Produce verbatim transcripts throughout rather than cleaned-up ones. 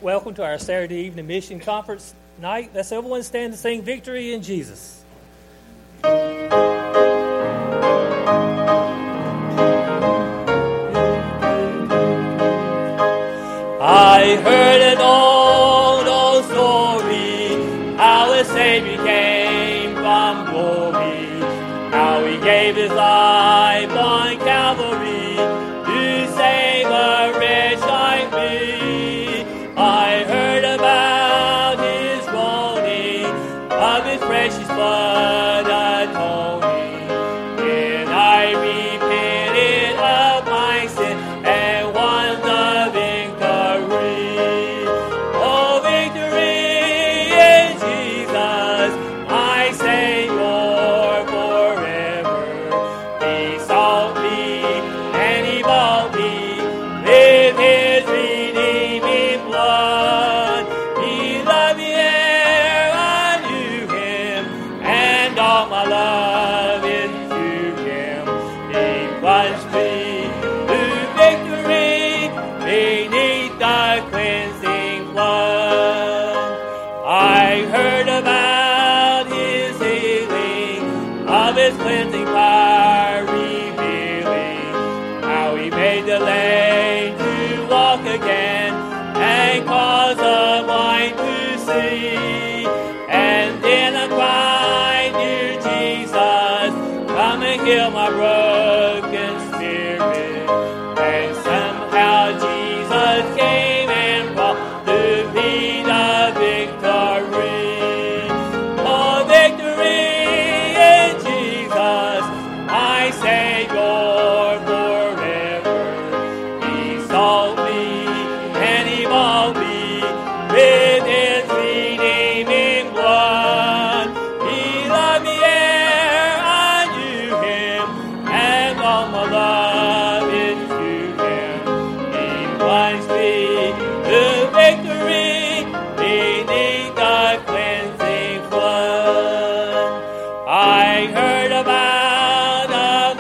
welcome to our Saturday evening mission conference night. Let's everyone stand to sing Victory in Jesus. I heard an old, old story, how a Savior came from glory, how He gave His life on Calvary to save a wretch like me. I heard about His groaning, of His precious blood atoning, and I repented of my sin and won the victory. Oh, victory in Jesus, my Savior forever. He sought me and He bought me with His redeeming blood. He loved me ere I knew Him, and all my love into Him. He plunged me to victory beneath the cleansing flood. I heard about His healing, of His cleansing power revealing, how He made the lame to walk again and cause the blind to see. And then I cried, dear Jesus, come and heal my broken spirit. And somehow Jesus came and brought to me the victory. Oh, victory in Jesus, my Savior forever. He sought me and He bought me with His redeeming blood. He loved me ere I knew Him, and all my love into Him. He plunged me to victory beneath the cleansing flood. I heard about a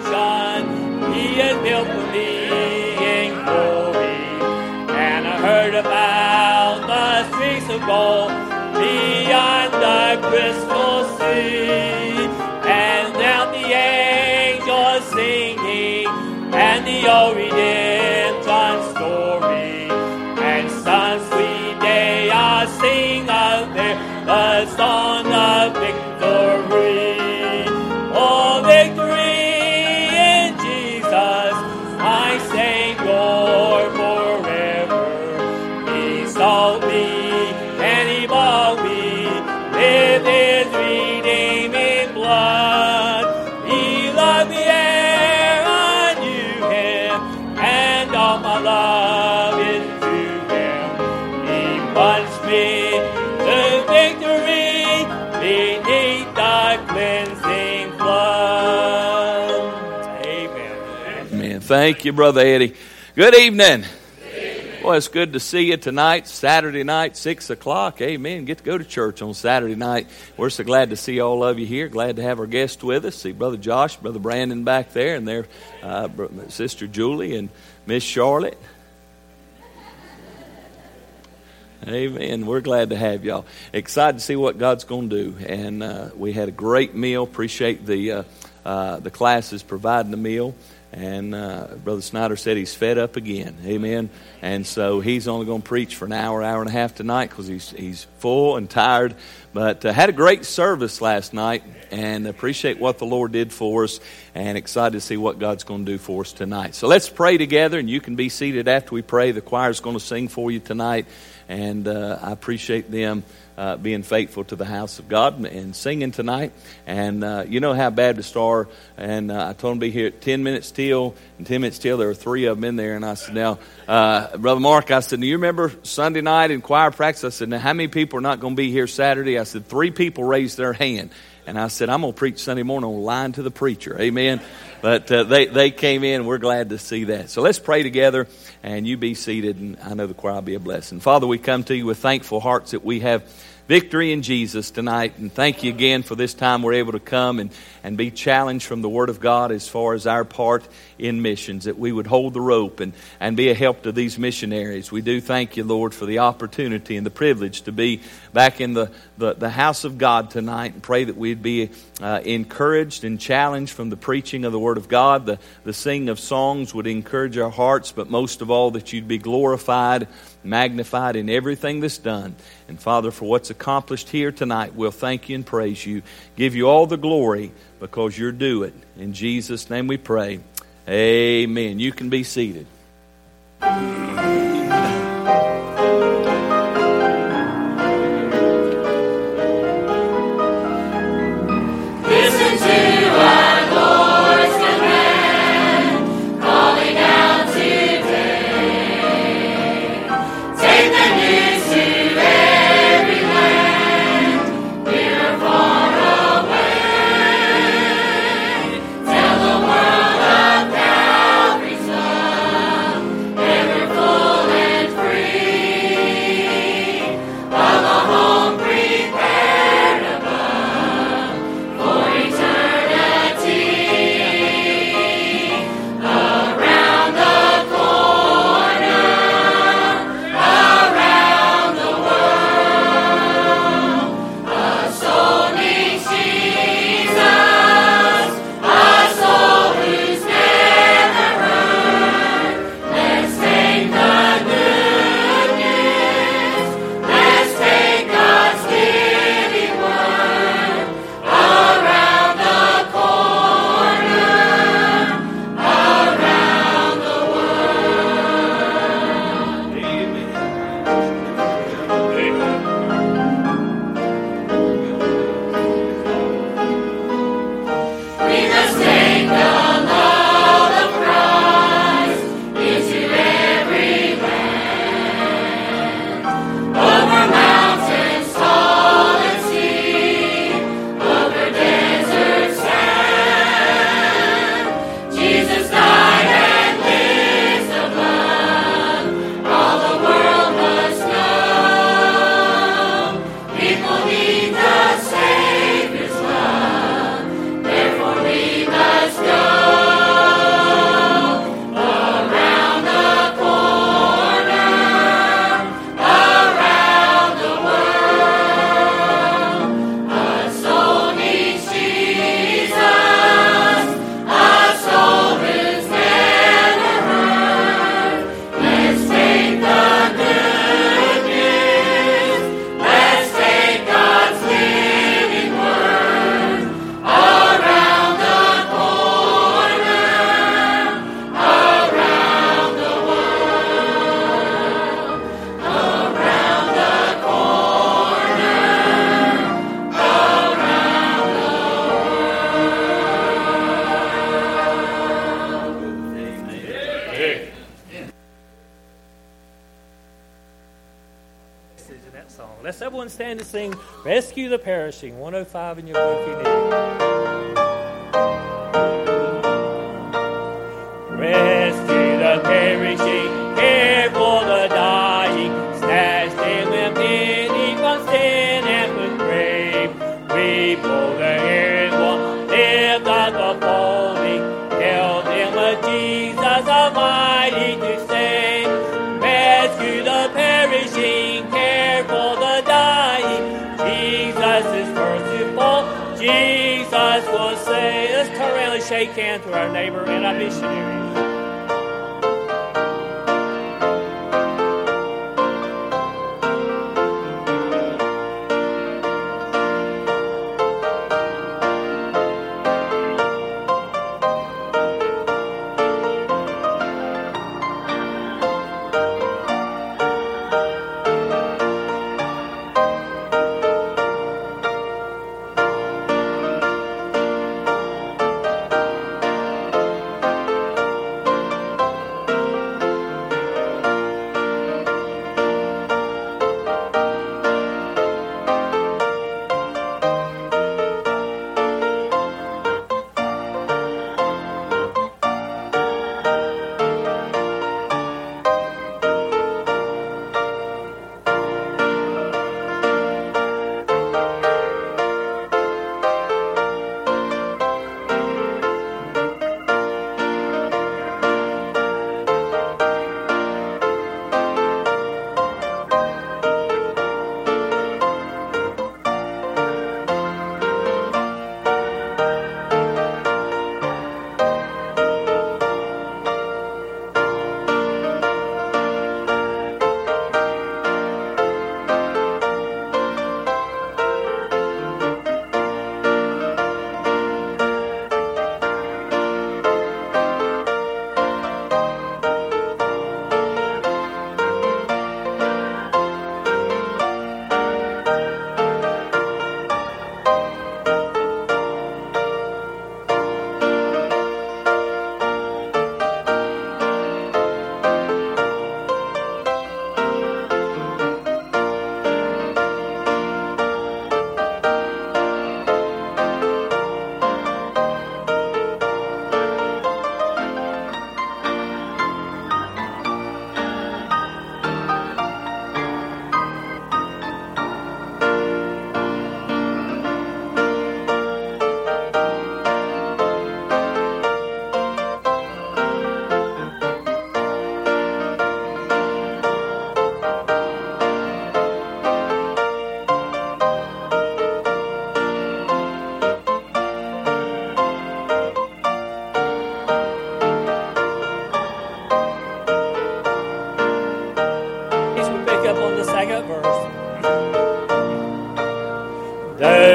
mansion He had built for me in glory, and I heard about the streets of gold beyond the crystal sea, and down the angels singing, and the old redemption story, and some sweet day I sing of there the song of victory. Oh, victory in Jesus, my Savior forever. He sought me and He bought me with His redeeming blood. He loved me ere I knew Him, and all my love is to Him. He plunged me to victory beneath the cleansing flood. Amen. Amen. Thank you, Brother Eddie. Good evening. Well, it's good to see you tonight, Saturday night, six o'clock. Amen. Get to go to church on Saturday night. We're so glad to see all of you here. Glad to have our guests with us. See Brother Josh, Brother Brandon back there, and their uh, Sister Julie and Miss Charlotte. Amen. We're glad to have y'all. Excited to see what God's going to do. And uh, we had a great meal. Appreciate the uh, uh, the classes providing the meal. And uh, Brother Snyder said he's fed up again. Amen. And so he's only going to preach for an hour, hour and a half tonight because he's he's full and tired. But uh, had a great service last night and appreciate what the Lord did for us and excited to see what God's going to do for us tonight. So let's pray together, and you can be seated after we pray. The choir's going to sing for you tonight, and uh, I appreciate them Uh, being faithful to the house of God and, and singing tonight. And uh, you know how Baptists are. And uh, I told them to be here at ten minutes till. And ten minutes till, there were three of them in there. And I said, now, uh, Brother Mark, I said, do you remember Sunday night in choir practice? I said, now, how many people are not going to be here Saturday? I said, three people raised their hand. And I said, I'm going to preach Sunday morning on Lying to the Preacher. Amen. But uh, they, they came in. We're glad to see that. So let's pray together, and you be seated, and I know the choir will be a blessing. Father, we come to you with thankful hearts that we have victory in Jesus tonight. And thank you again for this time we're able to come and, and be challenged from the Word of God as far as our part in missions, that we would hold the rope and, and be a help to these missionaries. We do thank you, Lord, for the opportunity and the privilege to be back in the, the, the house of God tonight, and pray that we'd be uh, encouraged and challenged from the preaching of the Word of God. The, the singing of songs would encourage our hearts, but most of all that you'd be glorified, magnified in everything that's done. And Father, for what's accomplished here tonight, we'll thank you and praise you. Give you all the glory because you're due it. In Jesus' name we pray. Amen. You can be seated. Let's everyone stand and sing Rescue the Perishing, one oh five in your book if you need it. Rescue the perishing, care for the dying, snatch them in pity from sin and with grave. We pull the hearing one, lift up the falling, tell them of Jesus Almighty to save. Rescue the perishing, care for the dying, Jesus is merciful, Jesus will save. Let's turn around and shake hands with our neighbor and our missionaries.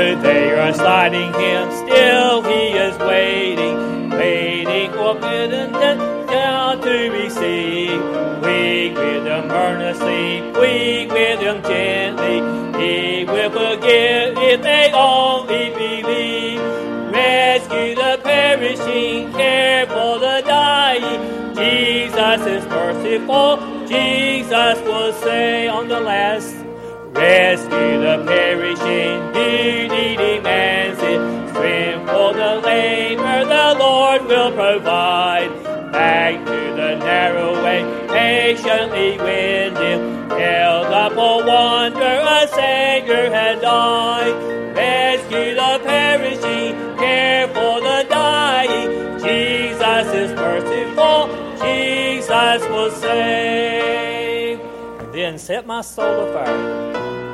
Though they are sliding him, still he is waiting, waiting for bitterness down to receive. Weak with them earnestly, weak with them gently. He will forgive if they only believe. Rescue the perishing, care for the dying. Jesus is merciful, Jesus will say on the last. Rescue the perishing, duty demands it. Strength for the labor, the Lord will provide. Back to the narrow way, patiently winding. Held up for wonder, a Savior had died. Rescue the perishing, care for the dying. Jesus is merciful, Jesus will save. And then set my soul afire.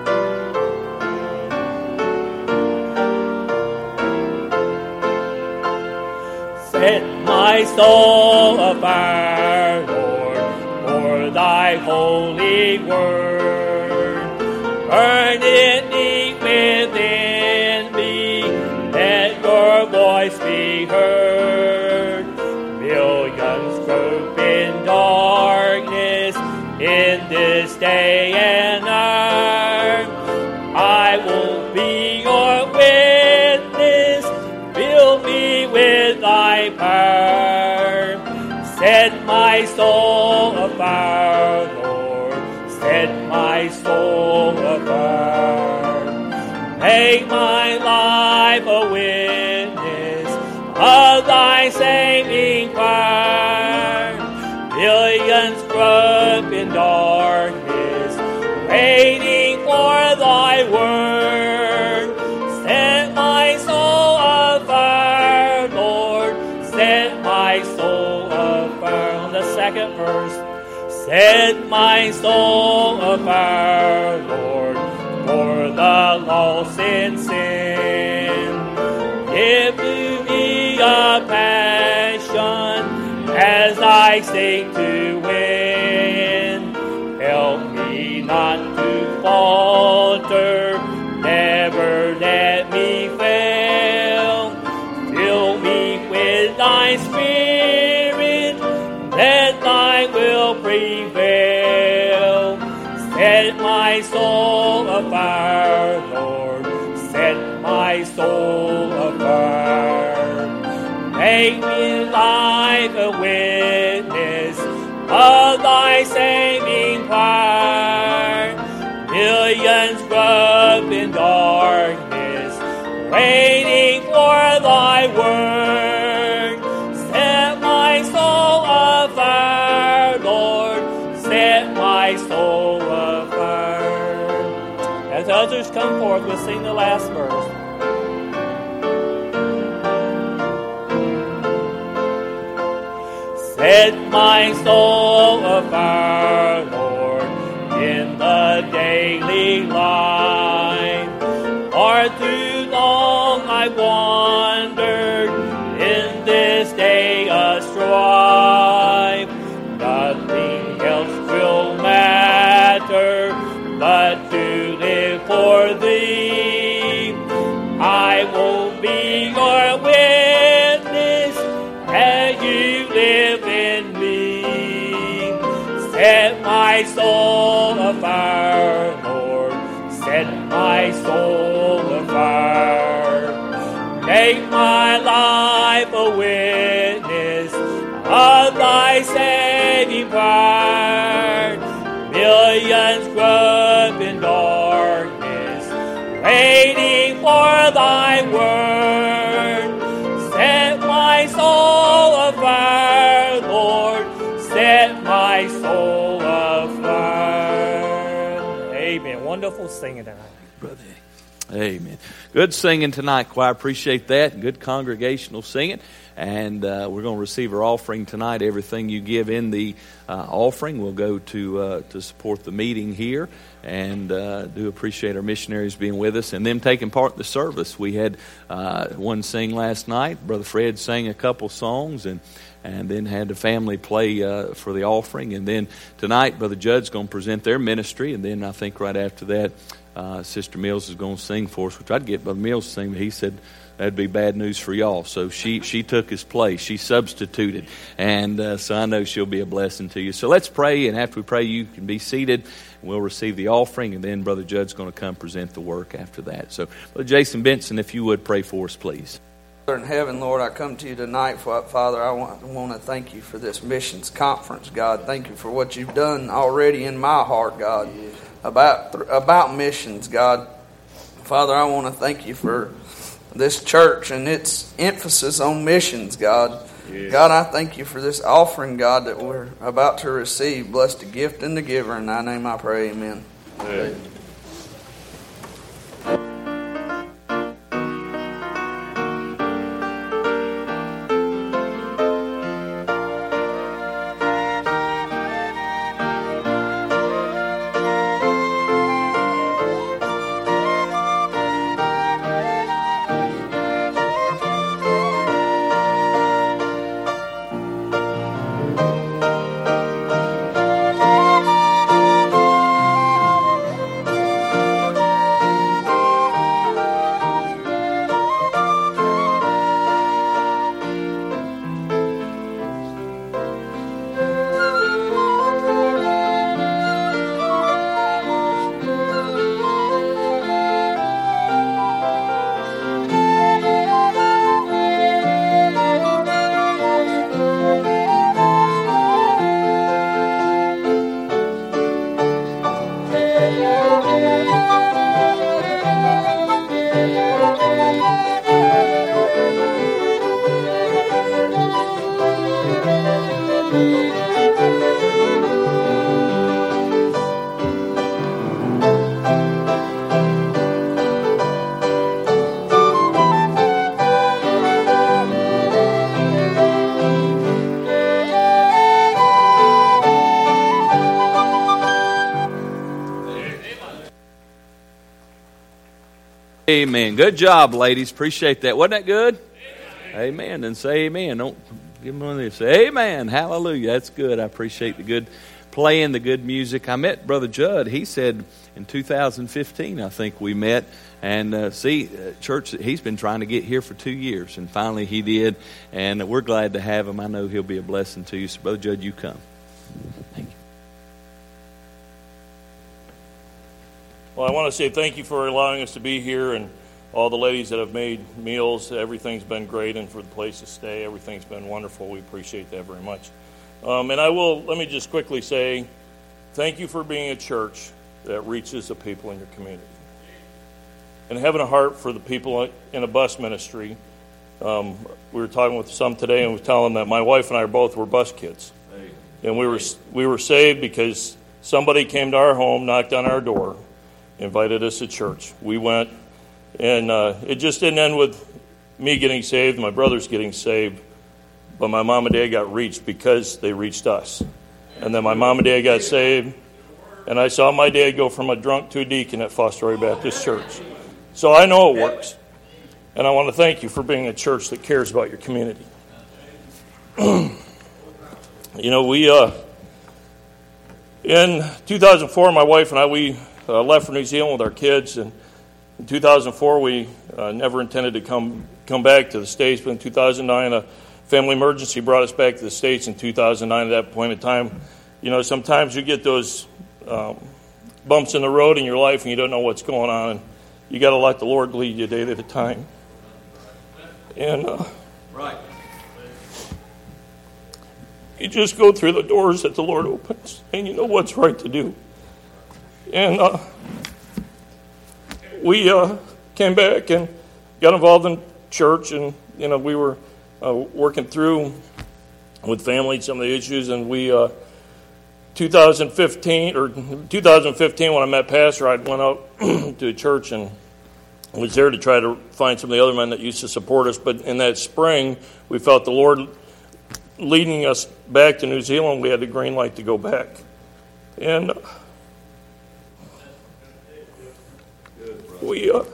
Set my soul afire, Lord, for thy holy word. Burn it deep within me, let your voice be heard. Millions grope in darkness in this day and hour. I will be your witness, fill me with thy power. Set my soul afire, Lord, set my soul afire. Make my life a witness of thy saving fire. Millions grope in darkness, waiting for thy word. Set my soul afire, Lord, set my soul afire. On the second verse, set my soul afire, Lord, for the lost in sin. Give to me a passion as I seek to win. Help me not to falter, never let me fail. Fill me with thy spirit, let thy will prevail. Set my soul afire, Lord, set my soul afire. Make me life a witness of thy saving power. Millions grope in darkness, waiting for thy word. Set my soul afire, Lord, set my soul afire. As others come forth, we'll sing the last verse. Set my soul afire, Lord, in the daily life. For too long I've wandered in this day of strife. Nothing else will matter but to live for thee. I will be your witness as you live in me. Set my soul afire, Lord, set my soul afire. Make my life a witness of thy saving power. Millions grope in darkness, waiting for thy word. Set my soul afire, Lord, set my soul afire. Amen. Wonderful singing tonight. Brother. Amen. Good singing tonight, choir. Appreciate that. Good congregational singing. and uh, we're going to receive our offering tonight. Everything you give in the uh, offering will go to uh, to support the meeting here, and uh, do appreciate our missionaries being with us and them taking part in the service. We had uh, one sing last night. Brother Fred sang a couple songs, and and then had the family play uh, for the offering. And then tonight, Brother Judd's going to present their ministry, and then I think right after that, uh, Sister Mills is going to sing for us, which I'd get Brother Mills to sing, but he said that'd be bad news for y'all. So she, she took his place. She substituted. And uh, so I know she'll be a blessing to you. So let's pray, and after we pray, you can be seated. We'll receive the offering, and then Brother Judd's going to come present the work after that. So, Brother Jason Benson, if you would pray for us, please. Father in heaven, Lord, I come to you tonight, Father. I want, want to thank you for this missions conference, God. Thank you for what you've done already in my heart, God, about about missions, God. Father, I want to thank you for this church and its emphasis on missions, God. Yes. God, I thank you for this offering, God, that we're about to receive. Bless the gift and the giver. In thy name I pray, amen. Amen. Amen. Good job, ladies. Appreciate that. Wasn't that good? Amen. Amen. And say amen. Don't give them one of these. Say amen. Hallelujah. That's good. I appreciate the good playing, the good music. I met Brother Judd. He said in two thousand fifteen, I think we met. And uh, see, uh, church, he's been trying to get here for two years. And finally he did. And we're glad to have him. I know he'll be a blessing to you. So, Brother Judd, you come. Thank you. Well, I want to say thank you for allowing us to be here, and all the ladies that have made meals. Everything's been great, and for the place to stay, everything's been wonderful. We appreciate that very much. Um, and I will, let me just quickly say, thank you for being a church that reaches the people in your community. And having a heart for the people in a bus ministry. Um, we were talking with some today, and we were telling them that my wife and I are both were bus kids. And we were we were saved because somebody came to our home, knocked on our door, invited us to church. We went, and uh, it just didn't end with me getting saved, my brothers getting saved, but my mom and dad got reached because they reached us. And then my mom and dad got saved, and I saw my dad go from a drunk to a deacon at Foster Ray Baptist Church. So I know it works. And I want to thank you for being a church that cares about your community. You know, we, uh, in two thousand four, my wife and I, we uh, left for New Zealand with our kids, and in two thousand four, we uh, never intended to come come back to the States, but in two thousand nine, a family emergency brought us back to the States in two thousand nine. At that point in time, you know, sometimes you get those um, bumps in the road in your life, and you don't know what's going on, and you got to let the Lord lead you a day at a time. And uh, right. You just go through the doors that the Lord opens, and you know what's right to do. And uh, we uh, came back and got involved in church, and you know we were uh, working through with family some of the issues. And we, uh, twenty fifteen or twenty fifteen, when I met Pastor, I went out to a church in was there to try to find some of the other men that used to support us. But in that spring, we felt the Lord leading us back to New Zealand. We had the green light to go back. And we uh,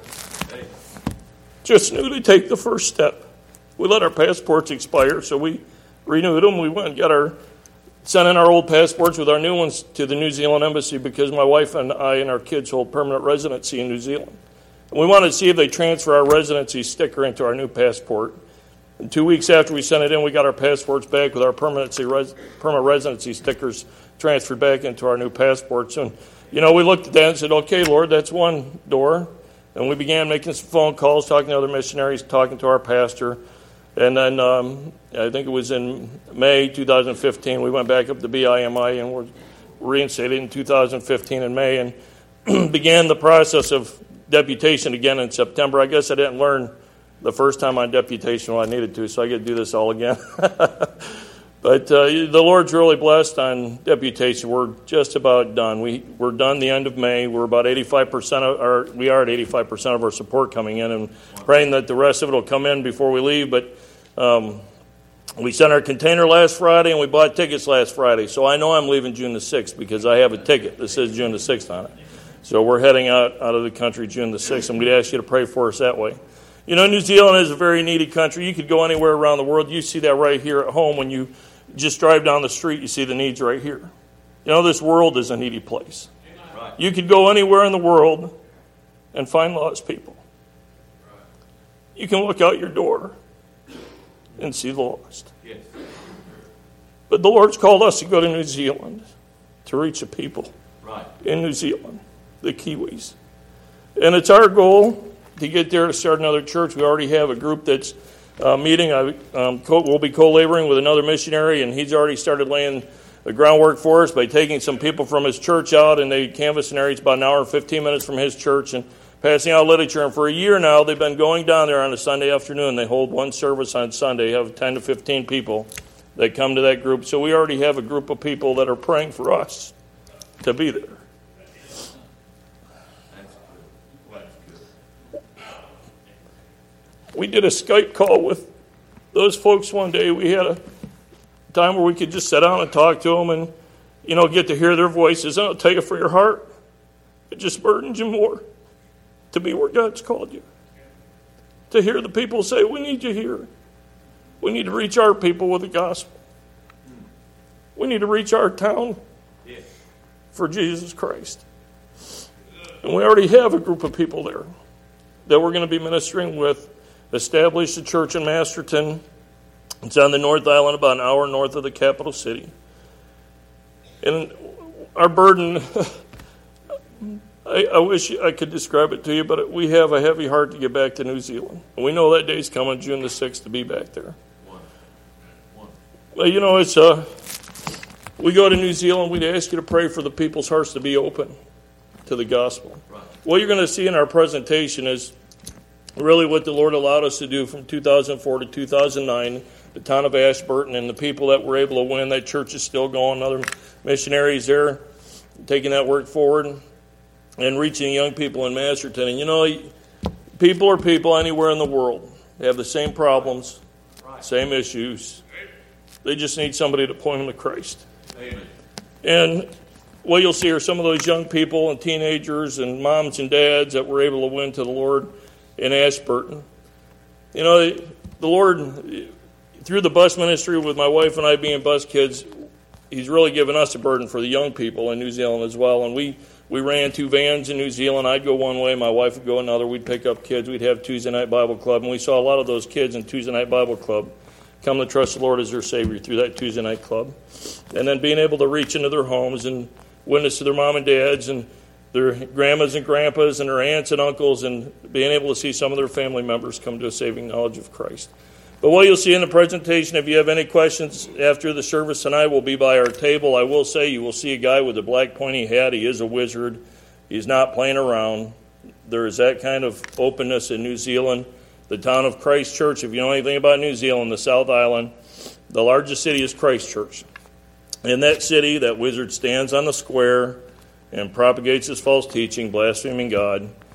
just knew to take the first step. We let our passports expire, so we renewed them. We went and got our, sent in our old passports with our new ones to the New Zealand Embassy because my wife and I and our kids hold permanent residency in New Zealand. And we wanted to see if they transfer our residency sticker into our new passport. And two weeks after we sent it in, we got our passports back with our permanency res, permanent residency stickers transferred back into our new passports. And, you know, we looked at that and said, okay, Lord, that's one door. And we began making some phone calls, talking to other missionaries, talking to our pastor. And then um, I think it was in May two thousand fifteen, we went back up to B I M I and were reinstated in two thousand fifteen in May and began the process of deputation again in September. I guess I didn't learn the first time on deputation what I needed to, so I get to do this all again. But uh, the Lord's really blessed on deputation. We're just about done. We, we're done the end of May. We're about eighty-five percent of our, we are at eighty-five percent of our support coming in and praying that the rest of it will come in before we leave. But um, we sent our container last Friday and we bought tickets last Friday. So I know I'm leaving June the sixth because I have a ticket that says June the sixth on it. So we're heading out, out of the country June the sixth. I'm going to ask you to pray for us that way. You know, New Zealand is a very needy country. You could go anywhere around the world. You see that right here at home when you just drive down the street, you see the needs right here. You know, this world is a needy place. Right. You could go anywhere in the world and find lost people. Right. You can look out your door and see the lost. Yes. But the Lord's called us to go to New Zealand to reach the people right. in New Zealand, the Kiwis. And it's our goal to get there to start another church. We already have a group that's Uh, meeting. I, um, co- we'll be co-laboring with another missionary, and he's already started laying the groundwork for us by taking some people from his church out, and they canvass an area. It's about an hour and fifteen minutes from his church, and passing out literature. And for a year now, they've been going down there on a Sunday afternoon. They hold one service on Sunday, have ten to fifteen people that come to that group. So we already have a group of people that are praying for us to be there. We did a Skype call with those folks one day. We had a time where we could just sit down and talk to them and, you know, get to hear their voices. And I'll tell you, for your heart, it just burdens you more to be where God's called you. To hear the people say, we need you here. We need to reach our people with the gospel. We need to reach our town for Jesus Christ. And we already have a group of people there that we're going to be ministering with. Established a church in Masterton. It's on the North Island, about an hour north of the capital city. And our burden, I, I wish I could describe it to you, but we have a heavy heart to get back to New Zealand. And we know that day's coming, June the sixth, to be back there. One. One. Well, you know, it's uh, we go to New Zealand, we'd ask you to pray for the people's hearts to be open to the gospel. Right. What you're going to see in our presentation is really what the Lord allowed us to do from two thousand four to two thousand nine, the town of Ashburton, and the people that were able to win. That church is still going. Other missionaries there taking that work forward and reaching young people in Masterton. And you know, people are people anywhere in the world. They have the same problems, same issues. They just need somebody to point them to Christ. Amen. And what you'll see are some of those young people and teenagers and moms and dads that were able to win to the Lord in Ashburton. You know, the Lord, through the bus ministry with my wife and I being bus kids, He's really given us a burden for the young people in New Zealand as well. And we, we ran two vans in New Zealand. I'd go one way, my wife would go another. We'd pick up kids. We'd have Tuesday Night Bible Club. And we saw a lot of those kids in Tuesday Night Bible Club come to trust the Lord as their Savior through that Tuesday Night Club. And then being able to reach into their homes and witness to their mom and dads and their grandmas and grandpas and their aunts and uncles, and being able to see some of their family members come to a saving knowledge of Christ. But what you'll see in the presentation, if you have any questions after the service tonight, will be by our table. I will say you will see a guy with a black pointy hat. He is a wizard. He's not playing around. There is that kind of openness in New Zealand. The town of Christchurch, if you know anything about New Zealand, the South Island, the largest city is Christchurch. In that city, that wizard stands on the square and propagates his false teaching, blaspheming God.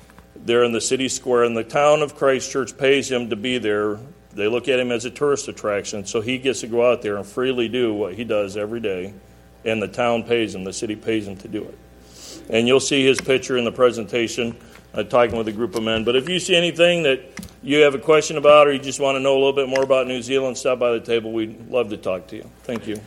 there in the city square, and the town of Christchurch pays him to be there. They look at him as a tourist attraction, so he gets to go out there and freely do what he does every day, and the town pays him, the city pays him to do it. And you'll see his picture in the presentation, uh, talking with a group of men. But if you see anything that you have a question about, or you just want to know a little bit more about New Zealand, stop by the table. We'd love to talk to you. Thank you.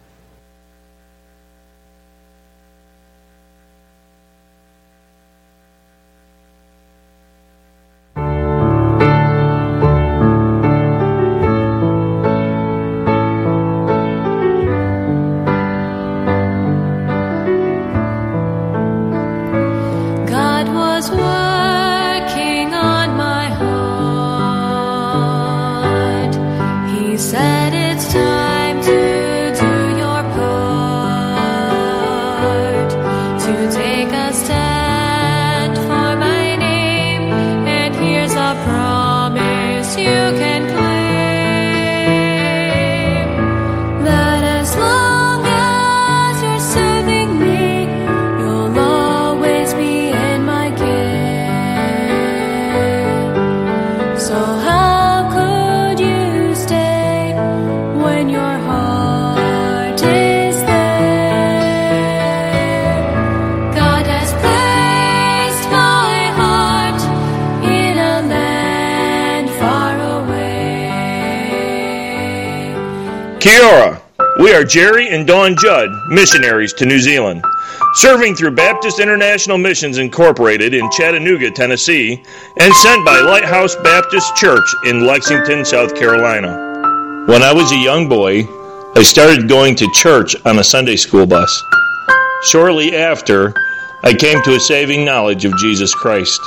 Kia ora. We are Jerry and Dawn Judd, missionaries to New Zealand, serving through Baptist International Missions Incorporated in Chattanooga, Tennessee, and sent by Lighthouse Baptist Church in Lexington, South Carolina. When I was a young boy, I started going to church on a Sunday school bus. Shortly after, I came to a saving knowledge of Jesus Christ.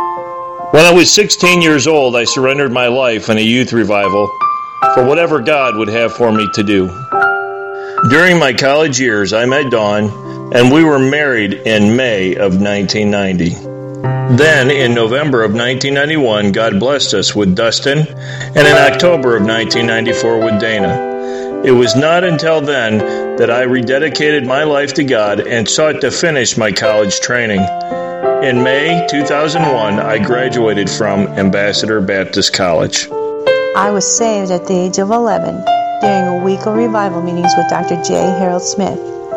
When I was sixteen years old, I surrendered my life in a youth revival for whatever God would have for me to do. During my college years, I met Dawn, and we were married in May of nineteen ninety. Then, in November of nineteen ninety-one, God blessed us with Dustin, and in October of nineteen ninety-four with Dana. It was not until then that I rededicated my life to God and sought to finish my college training. In May two thousand one, I graduated from Ambassador Baptist College. I was saved at the age of eleven during a week of revival meetings with Doctor J. Harold Smith.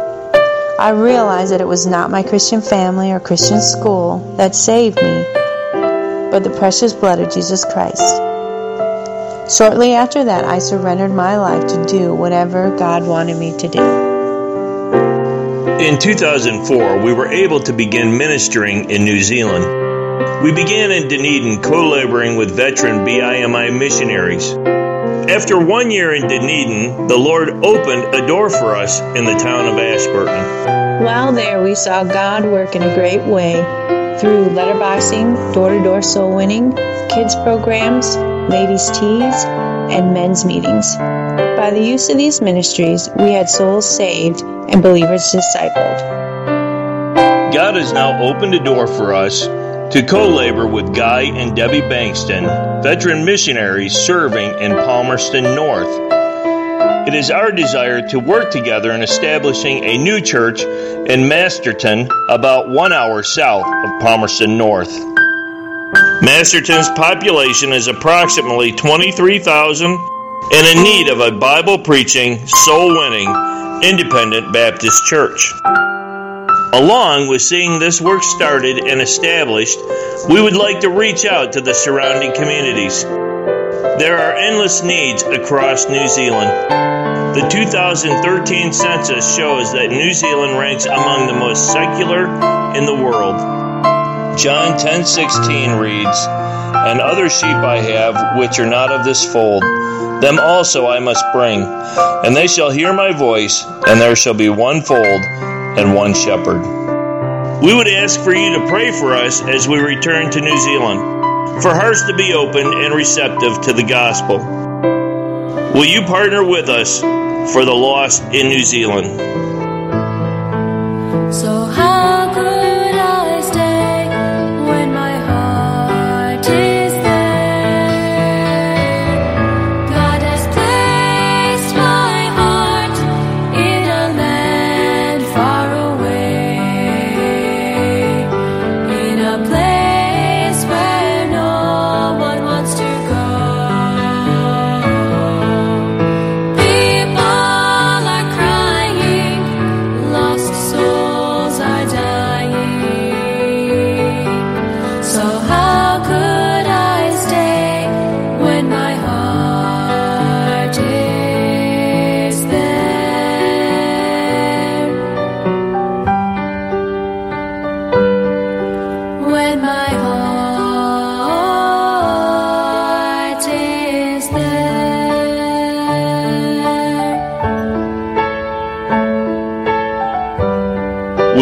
I realized that it was not my Christian family or Christian school that saved me, but the precious blood of Jesus Christ. Shortly after that, I surrendered my life to do whatever God wanted me to do. In two thousand four, we were able to begin ministering in New Zealand. We began in Dunedin co-laboring with veteran B I M I missionaries. After one year in Dunedin, the Lord opened a door for us in the town of Ashburton. While there, we saw God work in a great way through letterboxing, door-to-door soul winning, kids programs, ladies' teas, and men's meetings. By the use of these ministries, we had souls saved and believers discipled. God has now opened a door for us to co-labor with Guy and Debbie Bankston, veteran missionaries serving in Palmerston North. It is our desire to work together in establishing a new church in Masterton, about one hour south of Palmerston North. Masterton's population is approximately twenty-three thousand and in need of a Bible-preaching, soul-winning, independent Baptist church. Along with seeing this work started and established, we would like to reach out to the surrounding communities. There are endless needs across New Zealand. The two thousand thirteen census shows that New Zealand ranks among the most secular in the world. John ten sixteen reads, "And other sheep I have, which are not of this fold, them also I must bring, and they shall hear my voice, and there shall be one fold and one shepherd." We would ask for you to pray for us as we return to New Zealand, for hearts to be open and receptive to the gospel. Will you partner with us for the lost in New Zealand? So how could I stay when my heart is there? God has placed my heart in a land far away, in a place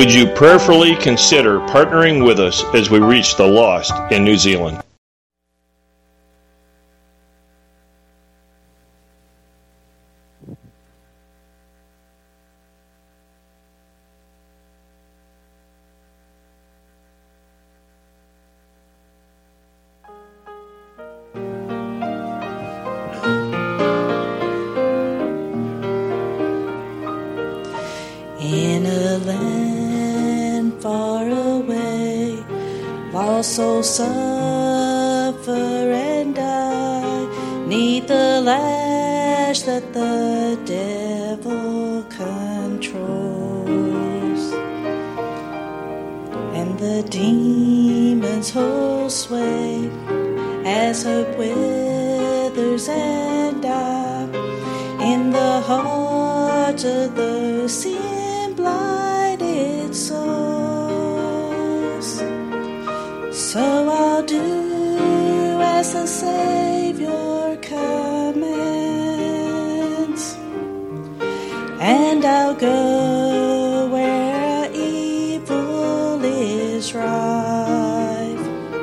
would you prayerfully consider partnering with us as we reach the lost in New Zealand? In a land far away, while souls suffer and die, 'neath the lash that the devil controls, and the demons hold sway as hope withers and die in the hearts of the sin-blinded souls. So I'll do as the Savior commands, and I'll go where evil is rife.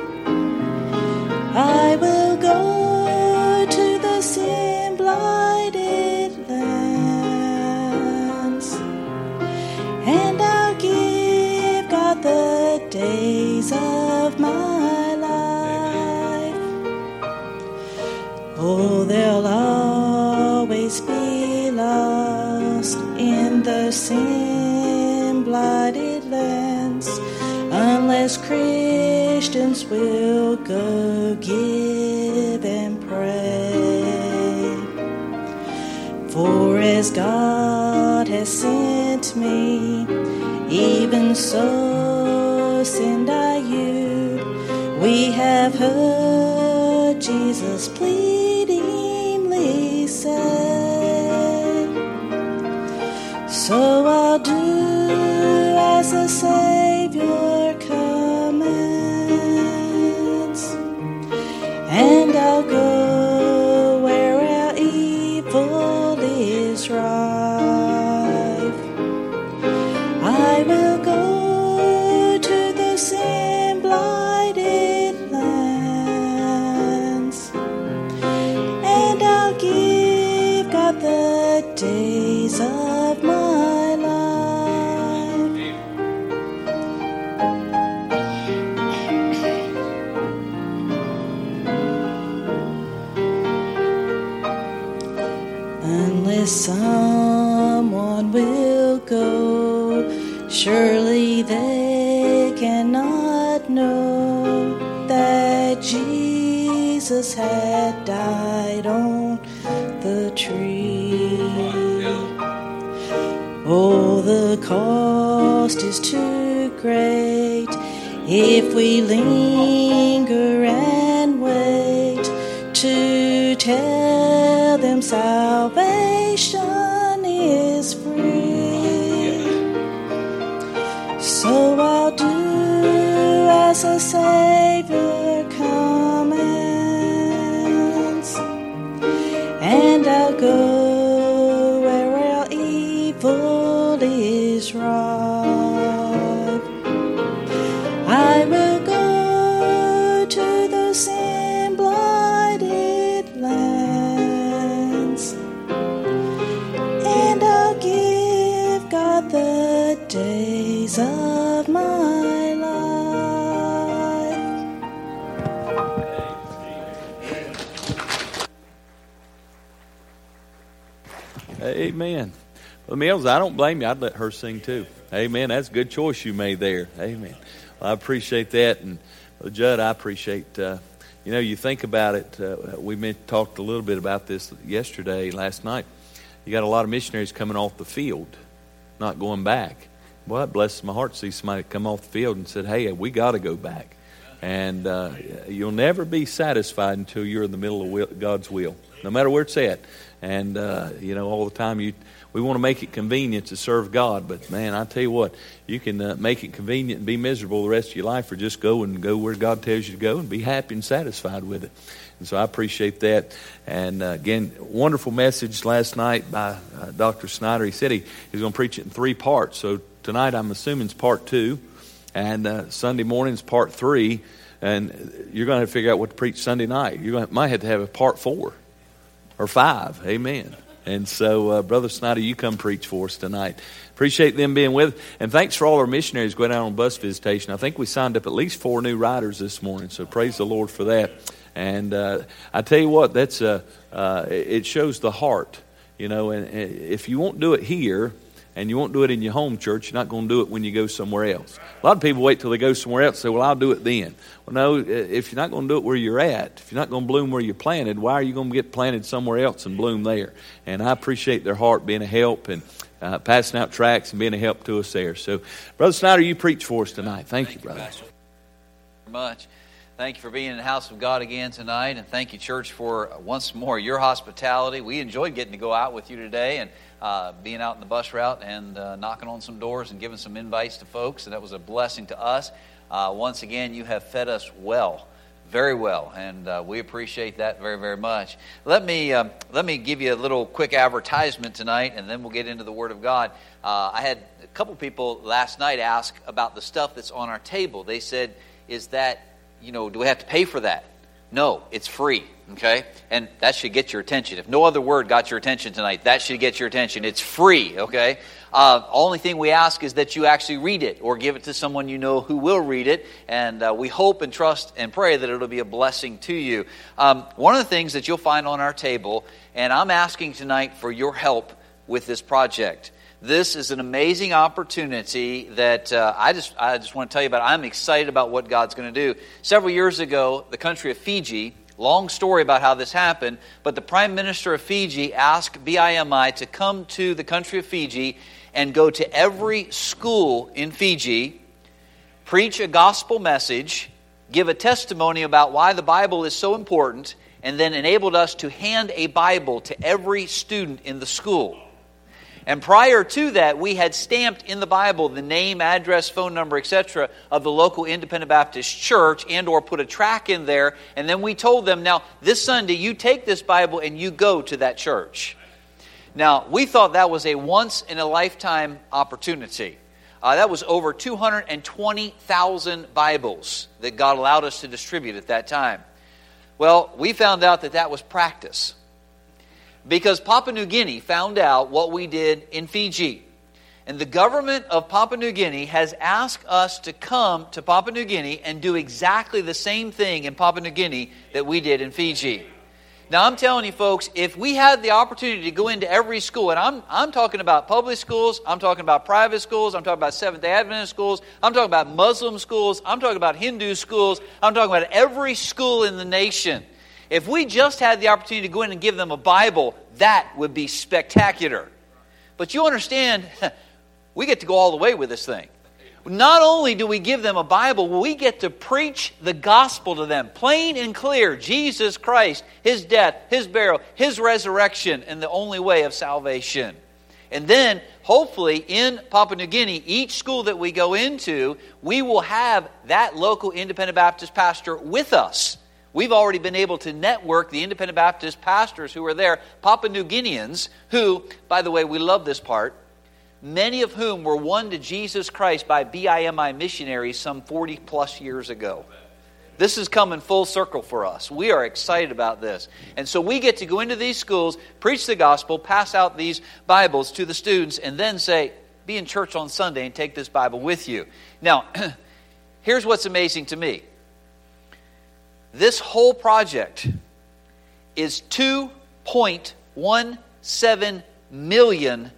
I will go to the sin-blinded lands, and I'll give God the days of my life. Oh, they'll always be lost in the sin-blinded lands, unless Christians will go give and pray. For as God has sent me, even so send I you. We have heard Jesus pleadingly say, so I'll do as the Savior commands, and I'll go where evil is rife. I will go to the sin-blinded lands, and I'll give God the days of my life. Unless someone will go, surely they cannot know that Jesus had died on the tree. Oh, the cost is too great if we linger and wait to tell them salvation is free. So I'll do as the Savior commands, and I'll go where evil is rife. I will go to the sin-blinded lands, and I'll give God the days of my life. Amen. Well, Mills, I don't blame you. I'd let her sing too. Amen. That's a good choice you made there. Amen. Well, I appreciate that. And well, Judd, I appreciate, uh, you know, you think about it. Uh, we meant, talked a little bit about this yesterday, last night. You got a lot of missionaries coming off the field, not going back. Well, it blesses my heart to see somebody come off the field and said, hey, we got to go back. And uh, you'll never be satisfied until you're in the middle of will, God's will, no matter where it's at. And, uh, you know, all the time you we want to make it convenient to serve God. But, man, I tell you what, you can uh, make it convenient and be miserable the rest of your life, or just go and go where God tells you to go and be happy and satisfied with it. And so I appreciate that. And, uh, again, wonderful message last night by uh, Doctor Snyder. He said he, he was going to preach it in three parts. So tonight I'm assuming is part two, and uh, Sunday morning is part three, and you're going to have to figure out what to preach Sunday night. You might have to have a part four or five. Amen. And so, uh, Brother Snyder, you come preach for us tonight. Appreciate them being with us. And thanks for all our missionaries going out on bus visitation. I think we signed up at least four new riders this morning, so praise the Lord for that. And uh, I tell you what, that's uh, uh, it shows the heart, you know. And, and if you won't do it here, and you won't do it in your home church, you're not going to do it when you go somewhere else. A lot of people wait till they go somewhere else and say, well, I'll do it then. Well, no, if you're not going to do it where you're at, if you're not going to bloom where you're planted, why are you going to get planted somewhere else and bloom there? And I appreciate their heart being a help and uh, passing out tracts and being a help to us there. So, Brother Snyder, you preach for us tonight. Thank, thank you, brother. Thank you very much. Thank you for being in the house of God again tonight, and thank you, church, for once more your hospitality. We enjoyed getting to go out with you today and uh, being out in the bus route and uh, knocking on some doors and giving some invites to folks, and that was a blessing to us. Uh, once again, you have fed us well, very well, and uh, we appreciate that very, very much. Let me uh, let me give you a little quick advertisement tonight, and then we'll get into the Word of God. Uh, I had a couple people last night ask about the stuff that's on our table. They said, "Is that, you know, do we have to pay for that?" No, it's free, okay? And that should get your attention. If no other word got your attention tonight, that should get your attention. It's free, okay? Uh, only thing we ask is that you actually read it or give it to someone you know who will read it. And uh, we hope and trust and pray that it'll be a blessing to you. Um, one of the things that you'll find on our table, and I'm asking tonight for your help with this project. This is an amazing opportunity that uh, I just I just want to tell you about. I'm excited about what God's going to do. Several years ago, the country of Fiji, long story about how this happened, but the Prime Minister of Fiji asked B I M I to come to the country of Fiji and go to every school in Fiji, preach a gospel message, give a testimony about why the Bible is so important, and then enabled us to hand a Bible to every student in the school. And prior to that, we had stamped in the Bible the name, address, phone number, et cetera of the local Independent Baptist church, and or put a tract in there. And then we told them, now, this Sunday, you take this Bible and you go to that church. Now, we thought that was a once-in-a-lifetime opportunity. Uh, that was over two hundred twenty thousand Bibles that God allowed us to distribute at that time. Well, we found out that that was practice. Because Papua New Guinea found out what we did in Fiji. And the government of Papua New Guinea has asked us to come to Papua New Guinea and do exactly the same thing in Papua New Guinea that we did in Fiji. Now, I'm telling you, folks, if we had the opportunity to go into every school, and I'm I'm talking about public schools, I'm talking about private schools, I'm talking about Seventh-day Adventist schools, I'm talking about Muslim schools, I'm talking about Hindu schools, I'm talking about every school in the nation. If we just had the opportunity to go in and give them a Bible, that would be spectacular. But you understand, we get to go all the way with this thing. Not only do we give them a Bible, we get to preach the gospel to them, plain and clear. Jesus Christ, His death, His burial, His resurrection, and the only way of salvation. And then, hopefully, in Papua New Guinea, each school that we go into, we will have that local Independent Baptist pastor with us. We've already been able to network the Independent Baptist pastors who are there, Papua New Guineans, who, by the way, we love this part, many of whom were won to Jesus Christ by B I M I missionaries some forty plus years ago. This is coming full circle for us. We are excited about this. And so we get to go into these schools, preach the gospel, pass out these Bibles to the students, and then say, be in church on Sunday and take this Bible with you. Now, here's what's amazing to me. This whole project is two point one seven million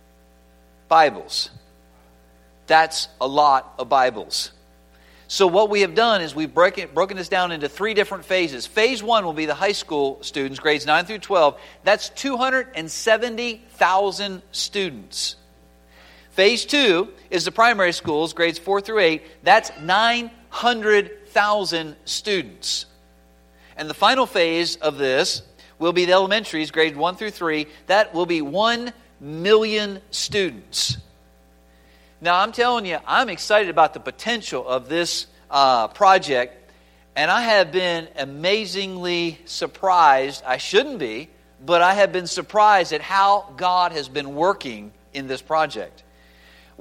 Bibles. That's a lot of Bibles. So what we have done is we've broken, broken this down into three different phases. Phase one will be the high school students, grades nine through twelve. That's two hundred seventy thousand students. Phase two is the primary schools, grades four through eight. That's nine hundred thousand students. And the final phase of this will be the elementaries, grades one through three. That will be one million students. Now, I'm telling you, I'm excited about the potential of this uh, project, and I have been amazingly surprised. I shouldn't be, but I have been surprised at how God has been working in this project.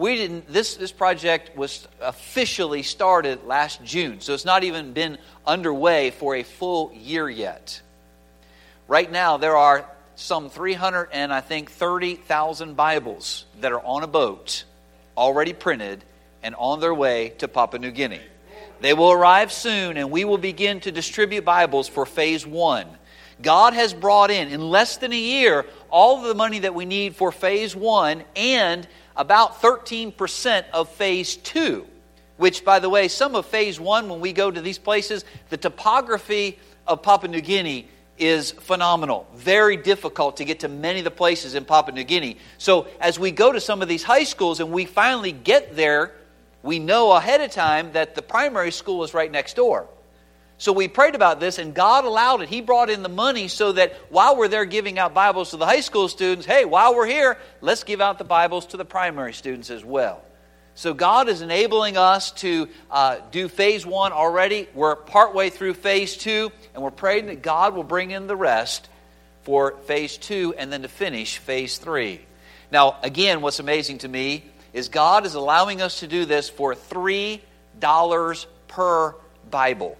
we didn't. This this project was officially started last June, so it's not even been underway for a full year yet. Right now, there are some three hundred and I think thirty thousand Bibles that are on a boat, already printed, and on their way to Papua New Guinea. They will arrive soon, and we will begin to distribute Bibles for phase one. God has brought in, in less than a year, all of the money that we need for phase one and about thirteen percent of phase two. Which, by the way, some of phase one, when we go to these places, the topography of Papua New Guinea is phenomenal. Very difficult to get to many of the places in Papua New Guinea. So as we go to some of these high schools and we finally get there, we know ahead of time that the primary school is right next door. So we prayed about this, and God allowed it. He brought in the money so that while we're there giving out Bibles to the high school students, hey, while we're here, let's give out the Bibles to the primary students as well. So God is enabling us to uh, do phase one already. We're partway through phase two, and we're praying that God will bring in the rest for phase two and then to finish phase three. Now, again, what's amazing to me is God is allowing us to do this for three dollars per Bible.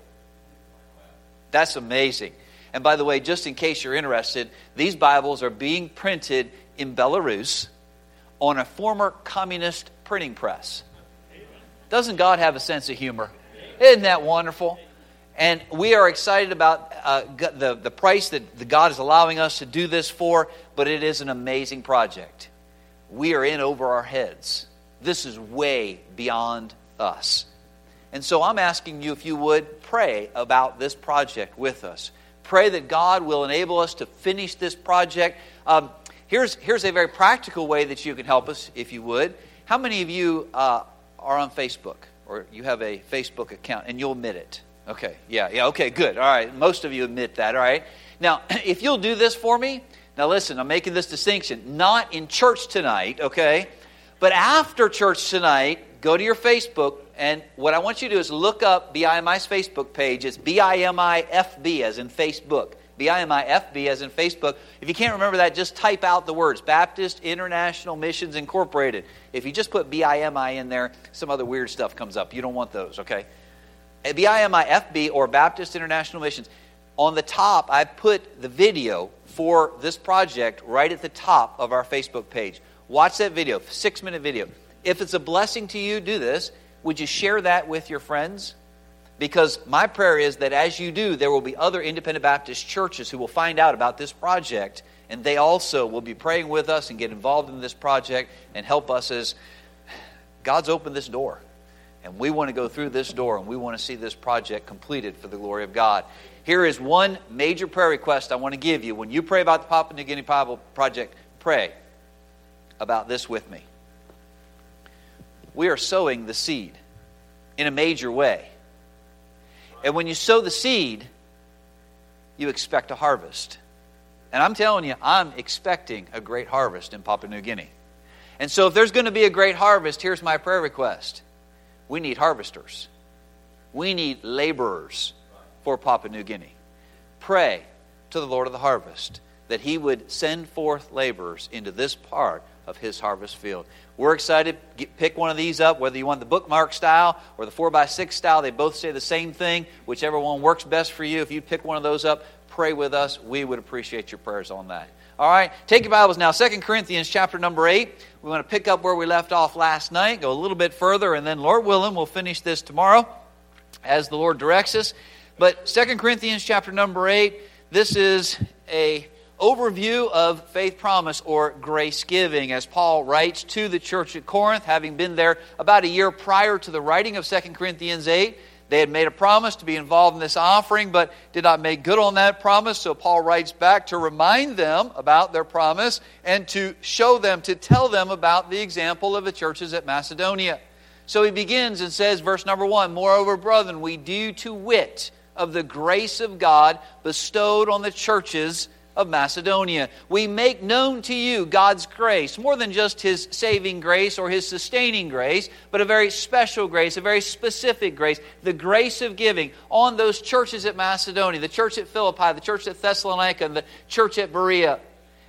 That's amazing. And by the way, just in case you're interested, these Bibles are being printed in Belarus on a former communist printing press. Doesn't God have a sense of humor? Isn't that wonderful? And we are excited about uh, the, the price that the God is allowing us to do this for, but it is an amazing project. We are in over our heads. This is way beyond us. And so I'm asking you, if you would, pray about this project with us. Pray that God will enable us to finish this project. Um, here's, here's a very practical way that you can help us, if you would. How many of you uh, are on Facebook? Or you have a Facebook account and you'll admit it? Okay, yeah, yeah, okay, good. All right, most of you admit that, all right? Now, if you'll do this for me, now listen, I'm making this distinction. Not in church tonight, okay? But after church tonight, go to your Facebook, and what I want you to do is look up B I M I's Facebook page. It's B I M I F B as in Facebook. B I M I F B as in Facebook. If you can't remember that, just type out the words Baptist International Missions Incorporated. If you just put B I M I in there, some other weird stuff comes up. You don't want those, okay? B I M I F B or Baptist International Missions. On the top, I put the video for this project right at the top of our Facebook page. Watch that video, six-minute video. If it's a blessing to you, do this. Would you share that with your friends? Because my prayer is that as you do, there will be other independent Baptist churches who will find out about this project, and they also will be praying with us and get involved in this project and help us as God's opened this door. And we want to go through this door, and we want to see this project completed for the glory of God. Here is one major prayer request I want to give you. When you pray about the Papua New Guinea Bible Project, pray about this with me. We are sowing the seed in a major way. And when you sow the seed, you expect a harvest. And I'm telling you, I'm expecting a great harvest in Papua New Guinea. And so if there's going to be a great harvest, here's my prayer request. We need harvesters. We need laborers for Papua New Guinea. Pray to the Lord of the harvest that He would send forth laborers into this part of His harvest field. We're excited. Get, pick one of these up, whether you want the bookmark style or the four by six style. They both say the same thing. Whichever one works best for you. If you pick one of those up, pray with us. We would appreciate your prayers on that. All right, take your Bibles now. Second Corinthians chapter number eight. We want to pick up where we left off last night, go a little bit further, and then Lord willing, we'll finish this tomorrow as the Lord directs us. But Second Corinthians chapter number eight, this is a overview of faith promise or grace giving, as Paul writes to the church at Corinth, having been there about a year prior to the writing of Second Corinthians eight. They had made a promise to be involved in this offering, but did not make good on that promise. So Paul writes back to remind them about their promise and to show them, to tell them about the example of the churches at Macedonia. So he begins and says, verse number one, "Moreover, brethren, we do to wit of the grace of God bestowed on the churches of Macedonia. We make known to you God's grace, more than just His saving grace or His sustaining grace, but a very special grace, a very specific grace, the grace of giving on those churches at Macedonia, the church at Philippi, the church at Thessalonica, and the church at Berea.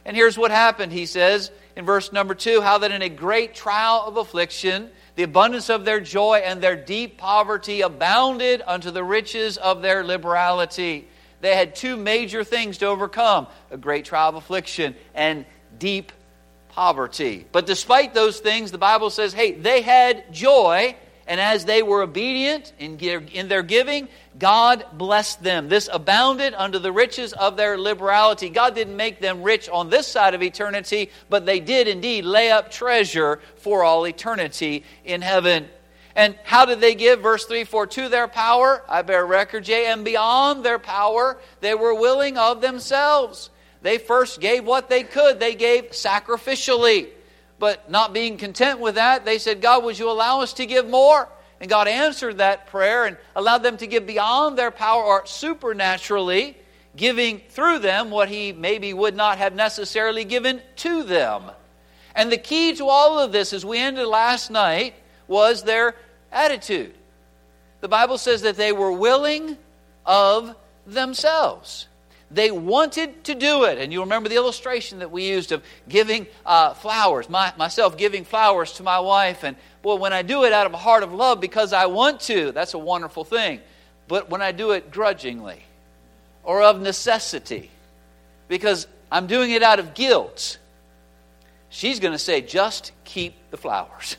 And here's what happened, he says in verse number two, how that in a great trial of affliction, the abundance of their joy and their deep poverty abounded unto the riches of their liberality. They had two major things to overcome, a great trial of affliction and deep poverty. But despite those things, the Bible says, hey, they had joy, and as they were obedient in in their giving, God blessed them. This abounded unto the riches of their liberality. God didn't make them rich on this side of eternity, but they did indeed lay up treasure for all eternity in heaven. And how did they give? Verse three, for to their power, I bear record, yea, and beyond their power, they were willing of themselves. They first gave what they could. They gave sacrificially. But not being content with that, they said, God, would you allow us to give more? And God answered that prayer and allowed them to give beyond their power, or supernaturally, giving through them what He maybe would not have necessarily given to them. And the key to all of this, as we ended last night, was their attitude. The Bible says that they were willing of themselves. They wanted to do it. And you remember the illustration that we used of giving uh, flowers, my, myself giving flowers to my wife. And boy, when I do it out of a heart of love because I want to, that's a wonderful thing. But when I do it grudgingly or of necessity, because I'm doing it out of guilt, she's going to say, just keep the flowers.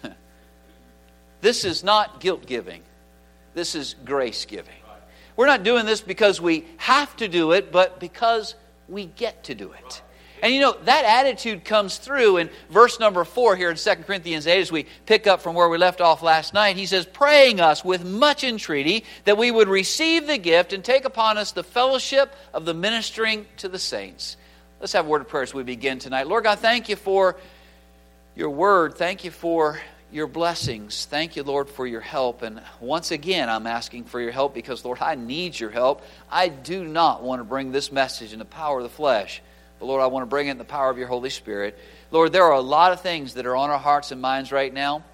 This is not guilt giving. This is grace giving. We're not doing this because we have to do it, but because we get to do it. And you know, that attitude comes through in verse number four here in Second Corinthians eight, as we pick up from where we left off last night. He says, praying us with much entreaty that we would receive the gift and take upon us the fellowship of the ministering to the saints. Let's have a word of prayer as we begin tonight. Lord God, thank you for your word. Thank you for your blessings. Thank you, Lord, for your help. And once again, I'm asking for your help because, Lord, I need your help. I do not want to bring this message in the power of the flesh, but, Lord, I want to bring it in the power of your Holy Spirit. Lord, there are a lot of things that are on our hearts and minds right now.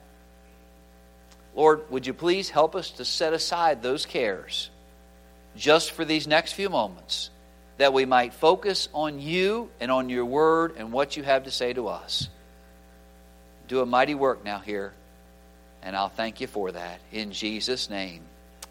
Lord, would you please help us to set aside those cares just for these next few moments, that we might focus on you and on your word and what you have to say to us. Do a mighty work now here, and I'll thank you for that. In Jesus' name,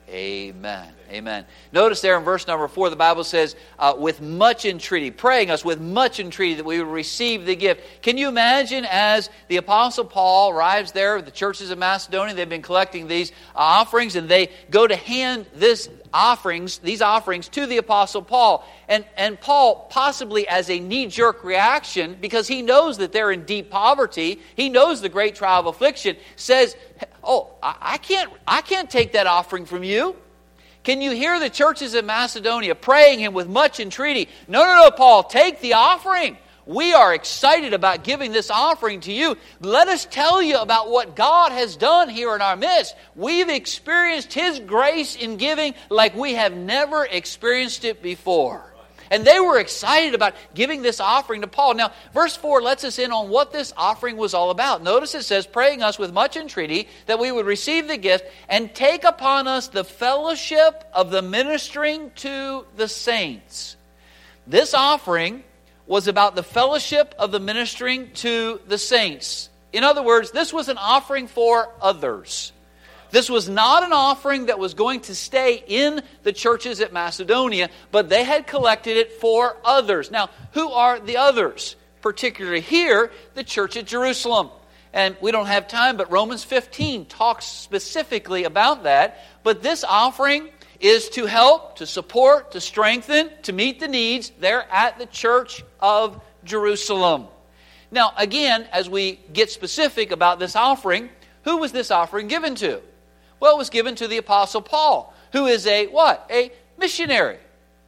amen. Amen. Notice there in verse number four, the Bible says, uh, with much entreaty, praying us with much entreaty that we would receive the gift. Can you imagine as the Apostle Paul arrives there with the churches of Macedonia, they've been collecting these offerings, and they go to hand this offerings, these offerings to the Apostle Paul. And, and Paul, possibly as a knee-jerk reaction, because he knows that they're in deep poverty, he knows the great trial of affliction, says, oh, I, I can't, I can't take that offering from you. Can you hear the churches in Macedonia praying him with much entreaty? No, no, no, Paul, take the offering. We are excited about giving this offering to you. Let us tell you about what God has done here in our midst. We've experienced His grace in giving like we have never experienced it before. And they were excited about giving this offering to Paul. Now, verse four lets us in on what this offering was all about. Notice it says, praying us with much entreaty that we would receive the gift and take upon us the fellowship of the ministering to the saints. This offering was about the fellowship of the ministering to the saints. In other words, this was an offering for others. This was not an offering that was going to stay in the churches at Macedonia, but they had collected it for others. Now, who are the others? Particularly here, the church at Jerusalem. And we don't have time, but Romans fifteen talks specifically about that. But this offering is to help, to support, to strengthen, to meet the needs there at the church of Jerusalem. Now, again, as we get specific about this offering, who was this offering given to? Well, it was given to the Apostle Paul, who is a what? A missionary.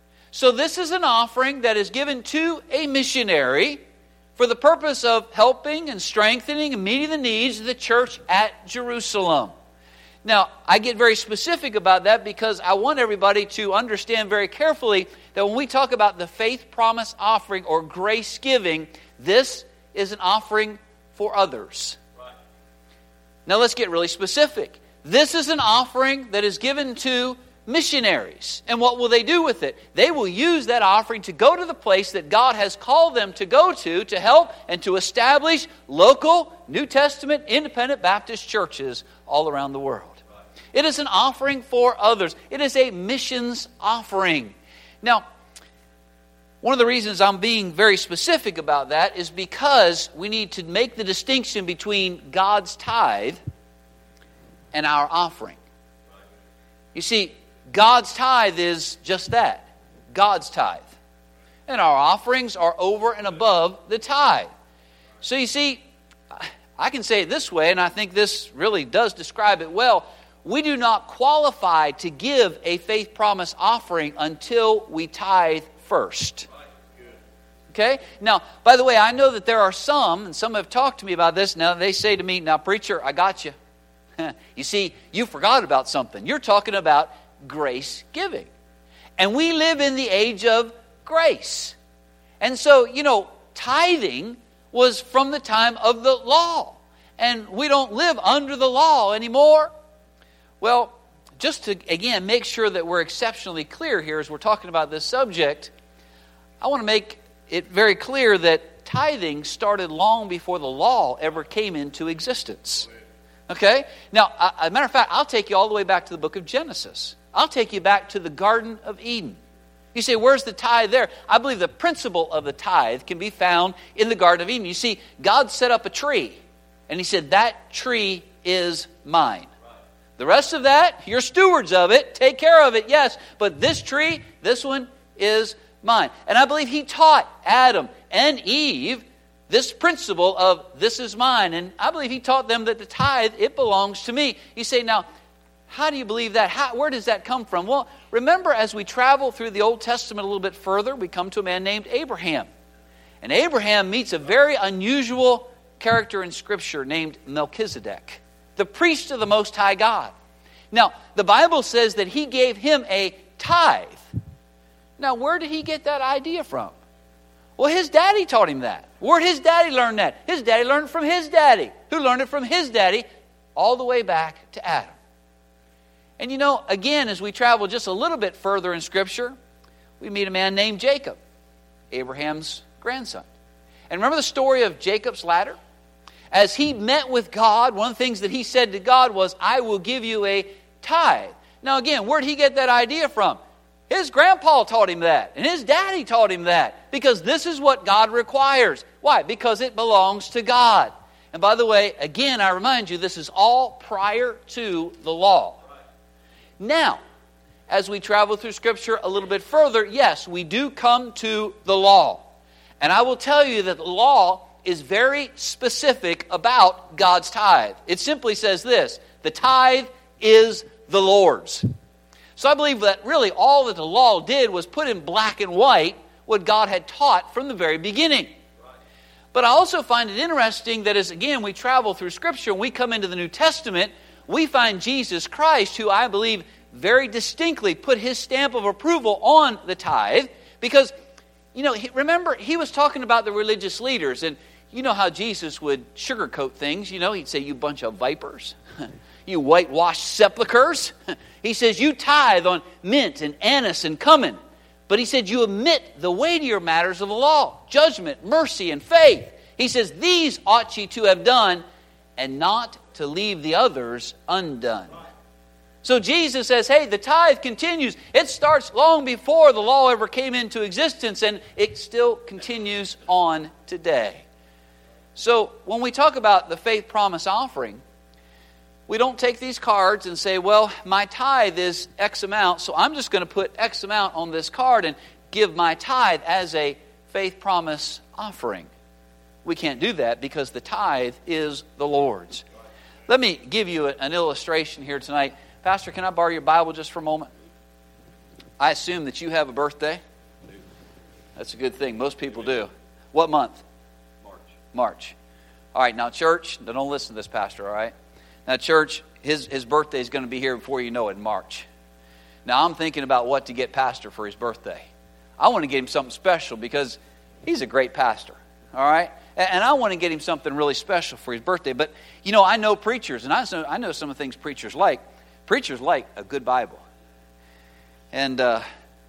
So this is an offering that is given to a missionary for the purpose of helping and strengthening and meeting the needs of the church at Jerusalem. Now, I get very specific about that because I want everybody to understand very carefully that when we talk about the faith promise offering or grace giving, this is an offering for others. Right. Now, let's get really specific. This is an offering that is given to missionaries. And what will they do with it? They will use that offering to go to the place that God has called them to go to, to help and to establish local New Testament independent Baptist churches all around the world. It is an offering for others. It is a missions offering. Now, one of the reasons I'm being very specific about that is because we need to make the distinction between God's tithe and our offering. You see, God's tithe is just that, God's tithe. And our offerings are over and above the tithe. So you see, I can say it this way, and I think this really does describe it well. We do not qualify to give a faith promise offering until we tithe first. Okay? Now, by the way, I know that there are some, and some have talked to me about this. Now, they say to me, now, preacher, I got you. You see, you forgot about something. You're talking about grace giving. And we live in the age of grace. And so, you know, tithing was from the time of the law. And we don't live under the law anymore. Well, just to, again, make sure that we're exceptionally clear here as we're talking about this subject, I want to make it very clear that tithing started long before the law ever came into existence. Okay? Now, as a matter of fact, I'll take you all the way back to the book of Genesis. I'll take you back to the Garden of Eden. You say, where's the tithe there? I believe the principle of the tithe can be found in the Garden of Eden. You see, God set up a tree, and He said, that tree is mine. The rest of that, you're stewards of it. Take care of it, yes. But this tree, this one is mine. And I believe He taught Adam and Eve this principle of this is mine. And I believe He taught them that the tithe, it belongs to me. You say, now, how do you believe that? How, where does that come from? Well, remember as we travel through the Old Testament a little bit further, we come to a man named Abraham. And Abraham meets a very unusual character in Scripture named Melchizedek, the priest of the Most High God. Now, the Bible says that he gave him a tithe. Now, where did he get that idea from? Well, his daddy taught him that. Where did his daddy learn that? His daddy learned from his daddy, who learned it from his daddy, all the way back to Adam. And you know, again, as we travel just a little bit further in Scripture, we meet a man named Jacob, Abraham's grandson. And remember the story of Jacob's ladder? As he met with God, one of the things that he said to God was, I will give you a tithe. Now again, where did he get that idea from? His grandpa taught him that, and his daddy taught him that, because this is what God requires. Why? Because it belongs to God. And by the way, again, I remind you, this is all prior to the law. Now, as we travel through Scripture a little bit further, yes, we do come to the law. And I will tell you that the law is very specific about God's tithe. It simply says this, the tithe is the Lord's. So I believe that really all that the law did was put in black and white what God had taught from the very beginning. But I also find it interesting that as, again, we travel through Scripture and we come into the New Testament, we find Jesus Christ, who I believe very distinctly put His stamp of approval on the tithe. Because, you know, remember, He was talking about the religious leaders. And you know how Jesus would sugarcoat things. You know, He'd say, you bunch of vipers. You whitewashed sepulchres. He says, you tithe on mint and anise and cumin. But He said, you omit the weightier matters of the law, judgment, mercy, and faith. He says, these ought ye to have done, and not to leave the others undone. So Jesus says, hey, the tithe continues. It starts long before the law ever came into existence, and it still continues on today. So when we talk about the faith promise offering, we don't take these cards and say, well, my tithe is X amount, so I'm just going to put X amount on this card and give my tithe as a faith promise offering. We can't do that because the tithe is the Lord's. Let me give you an illustration here tonight. Pastor, can I borrow your Bible just for a moment? I assume that you have a birthday. That's a good thing. Most people do. What month? March. March. All right, now church, don't listen to this pastor, all right? Now, church, his, his birthday is going to be here before you know it in March. Now, I'm thinking about what to get Pastor for his birthday. I want to get him something special because he's a great pastor, all right? And, and I want to get him something really special for his birthday. But, you know, I know preachers, and I know, I know some of the things preachers like. Preachers like a good Bible. And uh,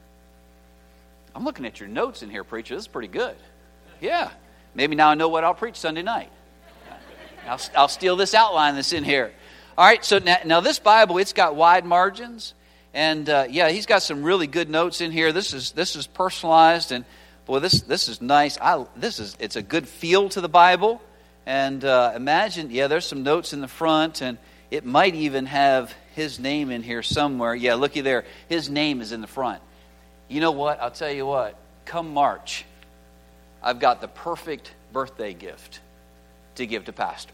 I'm looking at your notes in here, preacher. This is pretty good. Yeah. Maybe now I know what I'll preach Sunday night. I'll, I'll steal this outline that's in here. All right, so now, now this Bible, it's got wide margins. And uh, yeah, he's got some really good notes in here. This is this is personalized, and boy, this this is nice. I this is it's a good feel to the Bible. And uh, imagine, yeah, there's some notes in the front, and it might even have his name in here somewhere. Yeah, looky there. His name is in the front. You know what? I'll tell you what. Come March, I've got the perfect birthday gift to give to Pastor.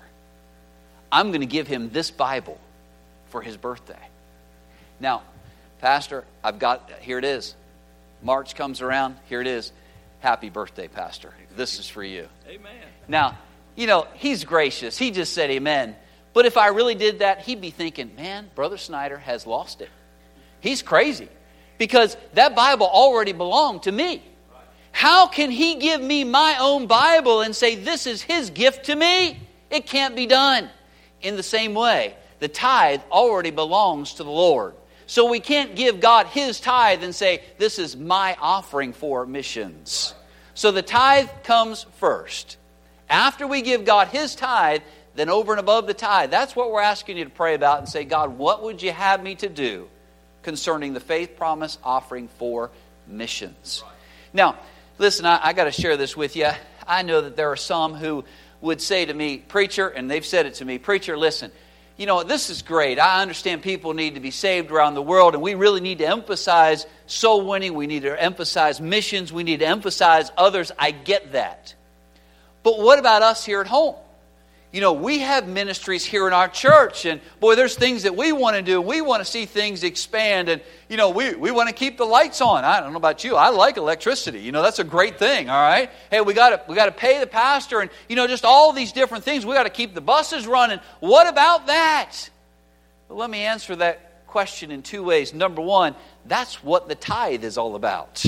I'm going to give him this Bible for his birthday. Now, Pastor, I've got, here it is. March comes around, here it is. Happy birthday, Pastor. This is for you. Amen. Now, you know, he's gracious. He just said amen. But if I really did that, he'd be thinking, man, Brother Snyder has lost it. He's crazy. Because that Bible already belonged to me. How can he give me my own Bible and say this is his gift to me? It can't be done. In the same way, the tithe already belongs to the Lord. So we can't give God his tithe and say, this is my offering for missions. So the tithe comes first. After we give God his tithe, then over and above the tithe, that's what we're asking you to pray about and say, God, what would you have me to do concerning the faith promise offering for missions? Now, listen, I, I got to share this with you. I know that there are some who would say to me, preacher, and they've said it to me, preacher, listen, you know, this is great. I understand people need to be saved around the world, and we really need to emphasize soul winning. We need to emphasize missions. We need to emphasize others. I get that. But what about us here at home? You know, we have ministries here in our church, and boy, there's things that we want to do. We want to see things expand, and, you know, we, we want to keep the lights on. I don't know about you. I like electricity. You know, that's a great thing, all right? Hey, we got to we got to pay the pastor, and, you know, just all these different things. We got to keep the buses running. What about that? Well, let me answer that question in two ways. Number one, that's what the tithe is all about.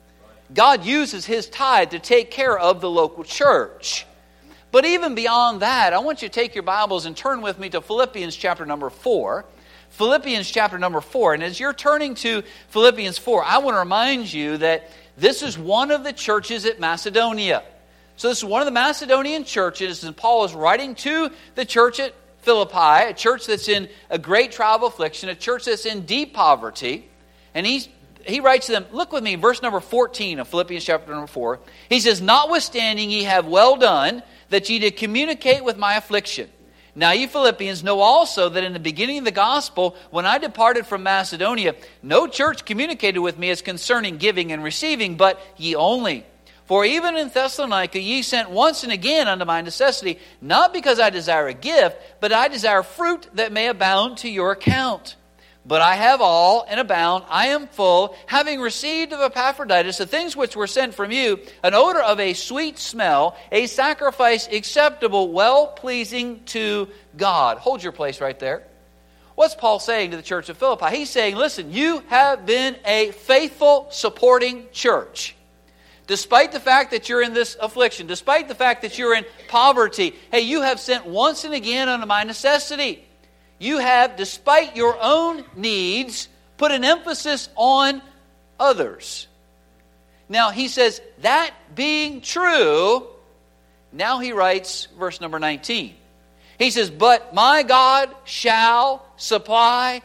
God uses his tithe to take care of the local church. But even beyond that, I want you to take your Bibles and turn with me to Philippians chapter number four. Philippians chapter number four. And as you're turning to Philippians four, I want to remind you that this is one of the churches at Macedonia. So this is one of the Macedonian churches, and Paul is writing to the church at Philippi, a church that's in a great trial of affliction, a church that's in deep poverty. And he's He writes to them, look with me, verse number fourteen of Philippians chapter number four. He says, notwithstanding ye have well done, that ye did communicate with my affliction. Now ye Philippians know also that in the beginning of the gospel, when I departed from Macedonia, no church communicated with me as concerning giving and receiving, but ye only. For even in Thessalonica ye sent once and again unto my necessity, not because I desire a gift, but I desire fruit that may abound to your account. But I have all and abound, I am full, having received of Epaphroditus the things which were sent from you, an odor of a sweet smell, a sacrifice acceptable, well-pleasing to God. Hold your place right there. What's Paul saying to the church of Philippi? He's saying, listen, you have been a faithful, supporting church. Despite the fact that you're in this affliction, despite the fact that you're in poverty, hey, you have sent once and again unto my necessity. You have, despite your own needs, put an emphasis on others. Now, he says, that being true, now he writes verse number nineteen. He says, but my God shall supply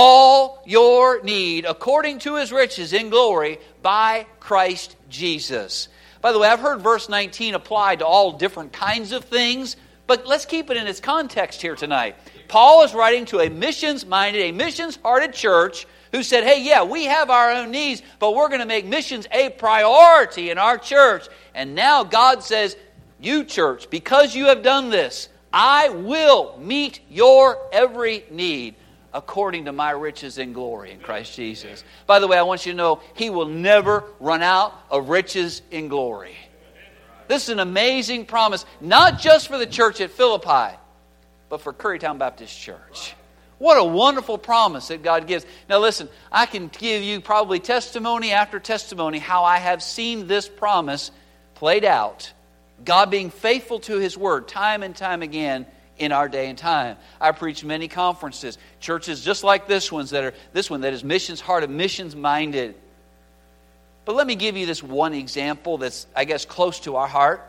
all your need according to his riches in glory by Christ Jesus. By the way, I've heard verse nineteen applied to all different kinds of things, but let's keep it in its context here tonight. Paul is writing to a missions-minded, a missions-hearted church who said, hey, yeah, we have our own needs, but we're going to make missions a priority in our church. And now God says, you church, because you have done this, I will meet your every need according to my riches in glory in Christ Jesus. By the way, I want you to know, he will never run out of riches in glory. This is an amazing promise, not just for the church at Philippi, but for Currytown Baptist Church. What a wonderful promise that God gives. Now listen, I can give you probably testimony after testimony how I have seen this promise played out. God being faithful to his word time and time again in our day and time. I preach many conferences, churches just like this one's that are this one that is missions hearted, missions minded. But let me give you this one example that's, I guess, close to our heart.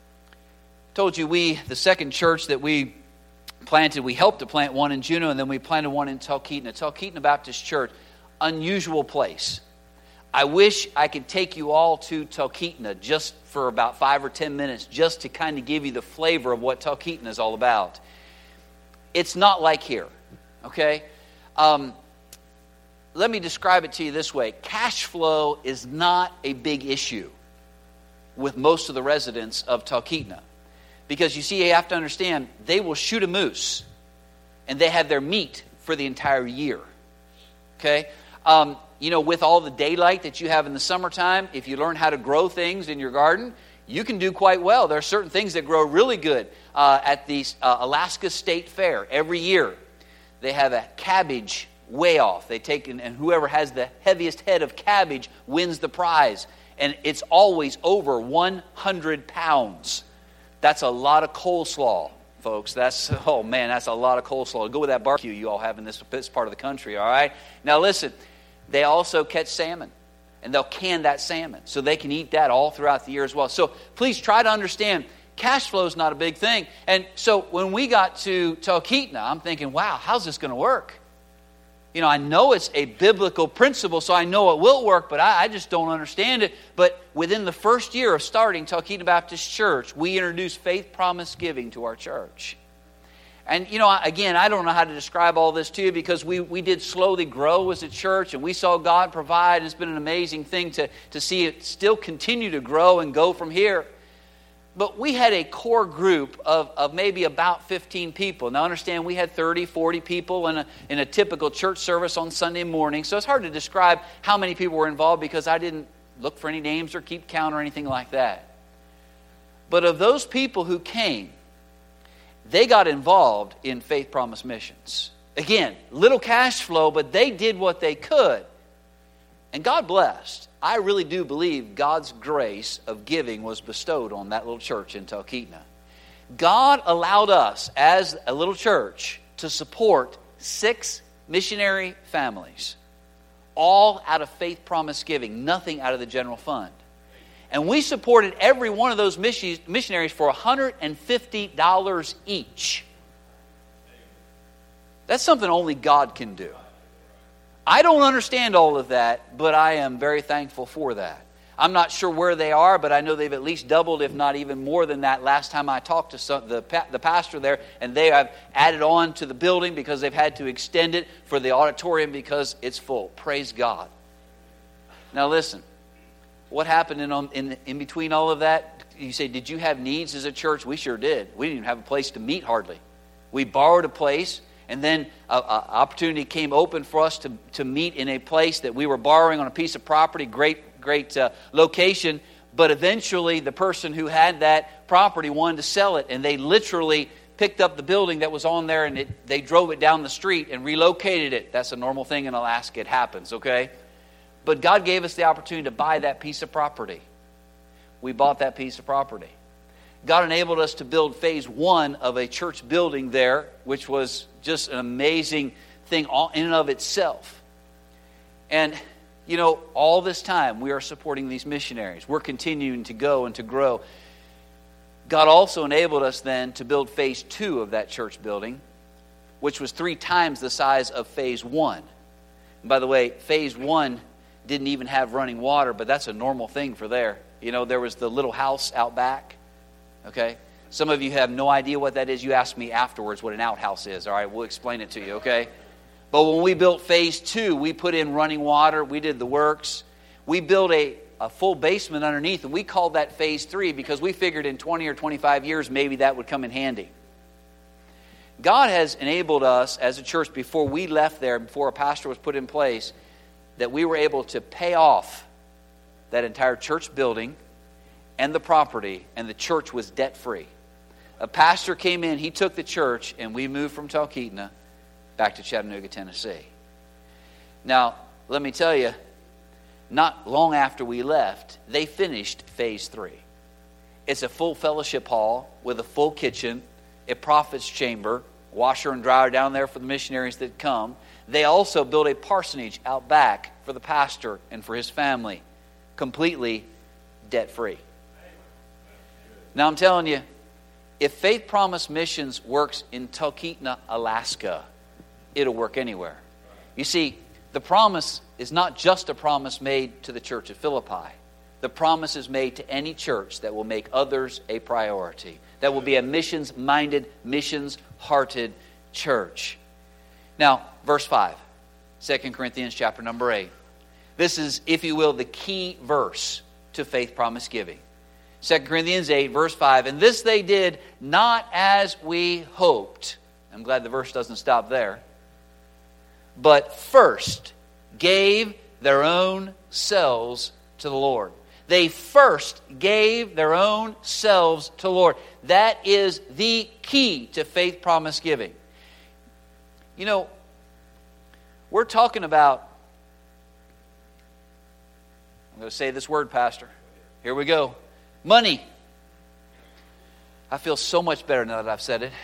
I told you we, the second church that we planted, we helped to plant one in Juneau, and then we planted one in Talkeetna. Talkeetna Baptist Church, unusual place. I wish I could take you all to Talkeetna just for about five or ten minutes, just to kind of give you the flavor of what Talkeetna is all about. It's not like here, okay? Um, let me describe it to you this way. Cash flow is not a big issue with most of the residents of Talkeetna. Because you see, you have to understand, they will shoot a moose, and they have their meat for the entire year, okay? Um, You know, with all the daylight that you have in the summertime, if you learn how to grow things in your garden, you can do quite well. There are certain things that grow really good uh, at the uh, Alaska State Fair every year. They have a cabbage weigh-off. They take and whoever has the heaviest head of cabbage wins the prize, and it's always over one hundred pounds. That's a lot of coleslaw, folks. That's oh man, that's a lot of coleslaw. Go with that barbecue you all have in this, this part of the country. All right. Now listen. They also catch salmon, and they'll can that salmon so they can eat that all throughout the year as well. So please try to understand, cash flow is not a big thing. And so when we got to Talkeetna, I'm thinking, wow, how's this going to work? You know, I know it's a biblical principle, so I know it will work, but I, I just don't understand it. But within the first year of starting Talkeetna Baptist Church, we introduced Faith Promise Giving to our church. And, you know, again, I don't know how to describe all this to you because we, we did slowly grow as a church and we saw God provide. It's been an amazing thing to, to see it still continue to grow and go from here. But we had a core group of, of maybe about fifteen people. Now, understand, we had thirty, forty people in a, in a typical church service on Sunday morning. So it's hard to describe how many people were involved because I didn't look for any names or keep count or anything like that. But of those people who came, they got involved in Faith Promise Missions. Again, little cash flow, but they did what they could. And God blessed. I really do believe God's grace of giving was bestowed on that little church in Talkeetna. God allowed us, as a little church, to support six missionary families, all out of Faith Promise Giving, nothing out of the general fund. And we supported every one of those missionaries for one hundred fifty dollars each. That's something only God can do. I don't understand all of that, but I am very thankful for that. I'm not sure where they are, but I know they've at least doubled, if not even more than that. Last time I talked to some, the, the pastor there, and they have added on to the building because they've had to extend it for the auditorium because it's full. Praise God. Now listen. What happened in, in in between all of that? You say, did you have needs as a church? We sure did. We didn't even have a place to meet hardly. We borrowed a place, and then an opportunity came open for us to, to meet in a place that we were borrowing on a piece of property, great, great uh, location. But eventually, the person who had that property wanted to sell it, and they literally picked up the building that was on there, and it, they drove it down the street and relocated it. That's a normal thing in Alaska. It happens, okay? But God gave us the opportunity to buy that piece of property. We bought that piece of property. God enabled us to build phase one of a church building there, which was just an amazing thing in and of itself. And, you know, all this time we are supporting these missionaries. We're continuing to go and to grow. God also enabled us then to build phase two of that church building, which was three times the size of phase one. And by the way, phase one didn't even have running water, but that's a normal thing for there. You know, there was the little house out back. Okay? Some of you have no idea what that is. You ask me afterwards what an outhouse is. All right, we'll explain it to you, okay? But when we built phase two, we put in running water. We did the works. We built a, a full basement underneath, and we called that phase three because we figured in twenty or twenty-five years, maybe that would come in handy. God has enabled us as a church before we left there, before a pastor was put in place, that we were able to pay off that entire church building and the property, and the church was debt-free. A pastor came in, he took the church, and we moved from Talkeetna back to Chattanooga, Tennessee. Now, let me tell you, not long after we left, they finished phase three. It's a full fellowship hall with a full kitchen. a prophet's chamber, washer and dryer down there for the missionaries that come. They also built a parsonage out back for the pastor and for his family, completely debt-free. Now I'm telling you, if Faith Promise Missions works in Talkeetna, Alaska, it'll work anywhere. You see, the promise is not just a promise made to the church of Philippi. The promise is made to any church that will make others a priority, that will be a missions-minded, missions-hearted church. Now, verse five, Second Corinthians chapter number eight. This is, if you will, the key verse to faith promise giving. Second Corinthians eight, verse five. And this they did not as we hoped. I'm glad the verse doesn't stop there. But first gave their own selves to the Lord. They first gave their own selves to the Lord. That is the key to faith promise giving. You know, we're talking about, I'm going to say this word, Pastor. Here we go. Money. I feel so much better now that I've said it.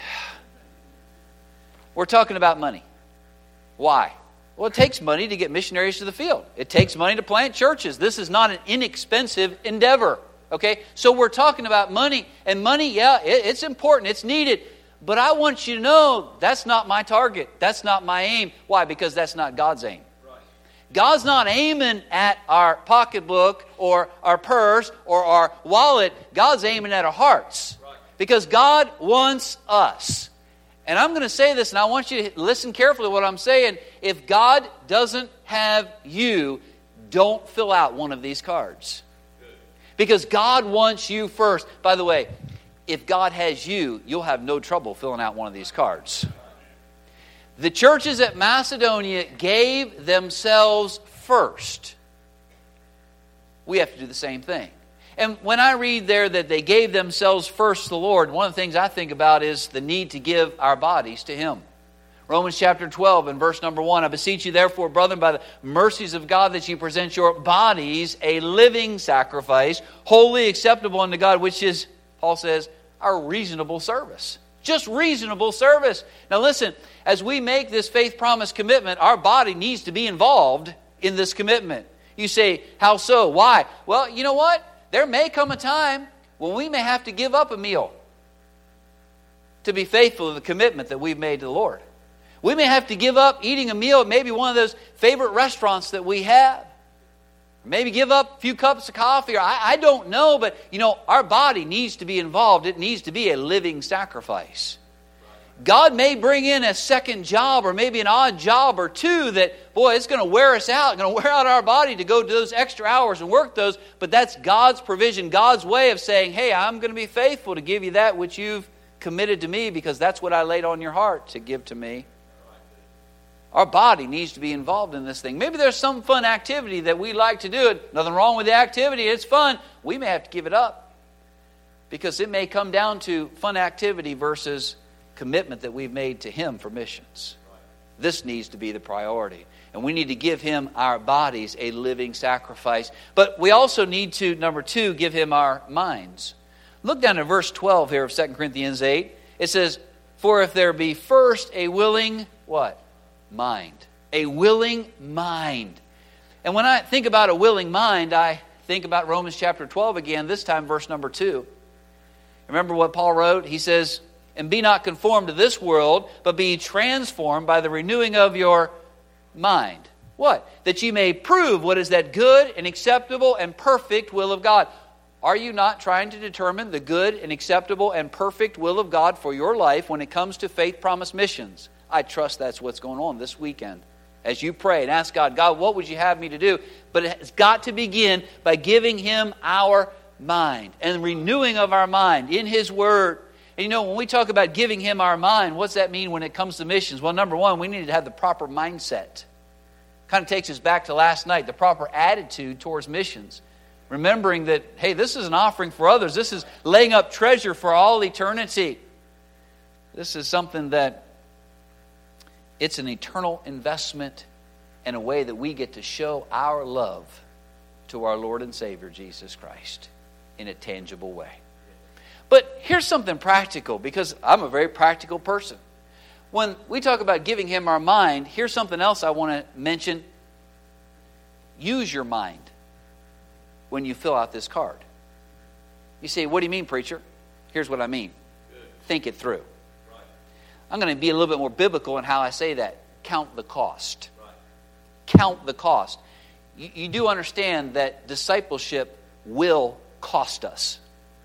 We're talking about money. Why? Well, it takes money to get missionaries to the field. It takes money to plant churches. This is not an inexpensive endeavor. Okay? So we're talking about money. And money, yeah, it, it's important. It's needed. But I want you to know that's not my target. That's not my aim. Why? Because that's not God's aim. God's not aiming at our pocketbook or our purse or our wallet. God's aiming at our hearts. Because God wants us. And I'm going to say this, and I want you to listen carefully to what I'm saying. If God doesn't have you, don't fill out one of these cards. Because God wants you first. By the way, if God has you, you'll have no trouble filling out one of these cards. The churches at Macedonia gave themselves first. We have to do the same thing. And when I read there that they gave themselves first to the Lord, one of the things I think about is the need to give our bodies to Him. Romans chapter twelve and verse number one, I beseech you therefore, brethren, by the mercies of God, that you present your bodies a living sacrifice, wholly acceptable unto God, which is, Paul says, our reasonable service. Just reasonable service. Now listen, as we make this faith promise commitment, our body needs to be involved in this commitment. You say, how so? Why? Well, you know what? There may come a time when we may have to give up a meal to be faithful to the commitment that we've made to the Lord. We may have to give up eating a meal at maybe one of those favorite restaurants that we have. Maybe give up a few cups of coffee, or I, I don't know, but you know, our body needs to be involved. It needs to be a living sacrifice. God may bring in a second job or maybe an odd job or two that, boy, it's going to wear us out, going to wear out our body to go do those extra hours and work those, but that's God's provision, God's way of saying, hey, I'm going to be faithful to give you that which you've committed to me because that's what I laid on your heart to give to me. Our body needs to be involved in this thing. Maybe there's some fun activity that we like to do. Nothing wrong with the activity. It's fun. We may have to give it up because it may come down to fun activity versus commitment that we've made to Him for missions. This needs to be the priority. And we need to give Him our bodies a living sacrifice. But we also need to, number two, give Him our minds. Look down at verse twelve here of Second Corinthians eight. It says, for if there be first a willing, what? Mind. A willing mind. And when I think about a willing mind, I think about Romans chapter twelve again, this time verse number two. Remember what Paul wrote? He says, and be not conformed to this world, but be transformed by the renewing of your mind. What? That ye may prove what is that good and acceptable and perfect will of God. Are you not trying to determine the good and acceptable and perfect will of God for your life when it comes to faith promise missions? I trust that's what's going on this weekend. As you pray and ask God, God, what would you have me to do? But it's got to begin by giving Him our mind and renewing of our mind in His Word. And you know, when we talk about giving Him our mind, what's that mean when it comes to missions? Well, number one, we need to have the proper mindset. Kind of takes us back to last night, the proper attitude towards missions. Remembering that, hey, this is an offering for others. This is laying up treasure for all eternity. This is something that it's an eternal investment and a way that we get to show our love to our Lord and Savior, Jesus Christ, in a tangible way. But here's something practical, because I'm a very practical person. When we talk about giving Him our mind, here's something else I want to mention. Use your mind when you fill out this card. You say, what do you mean, preacher? Here's what I mean. Good. Think it through. Right. I'm going to be a little bit more biblical in how I say that. Count the cost. Right. Count the cost. You, you do understand that discipleship will cost us.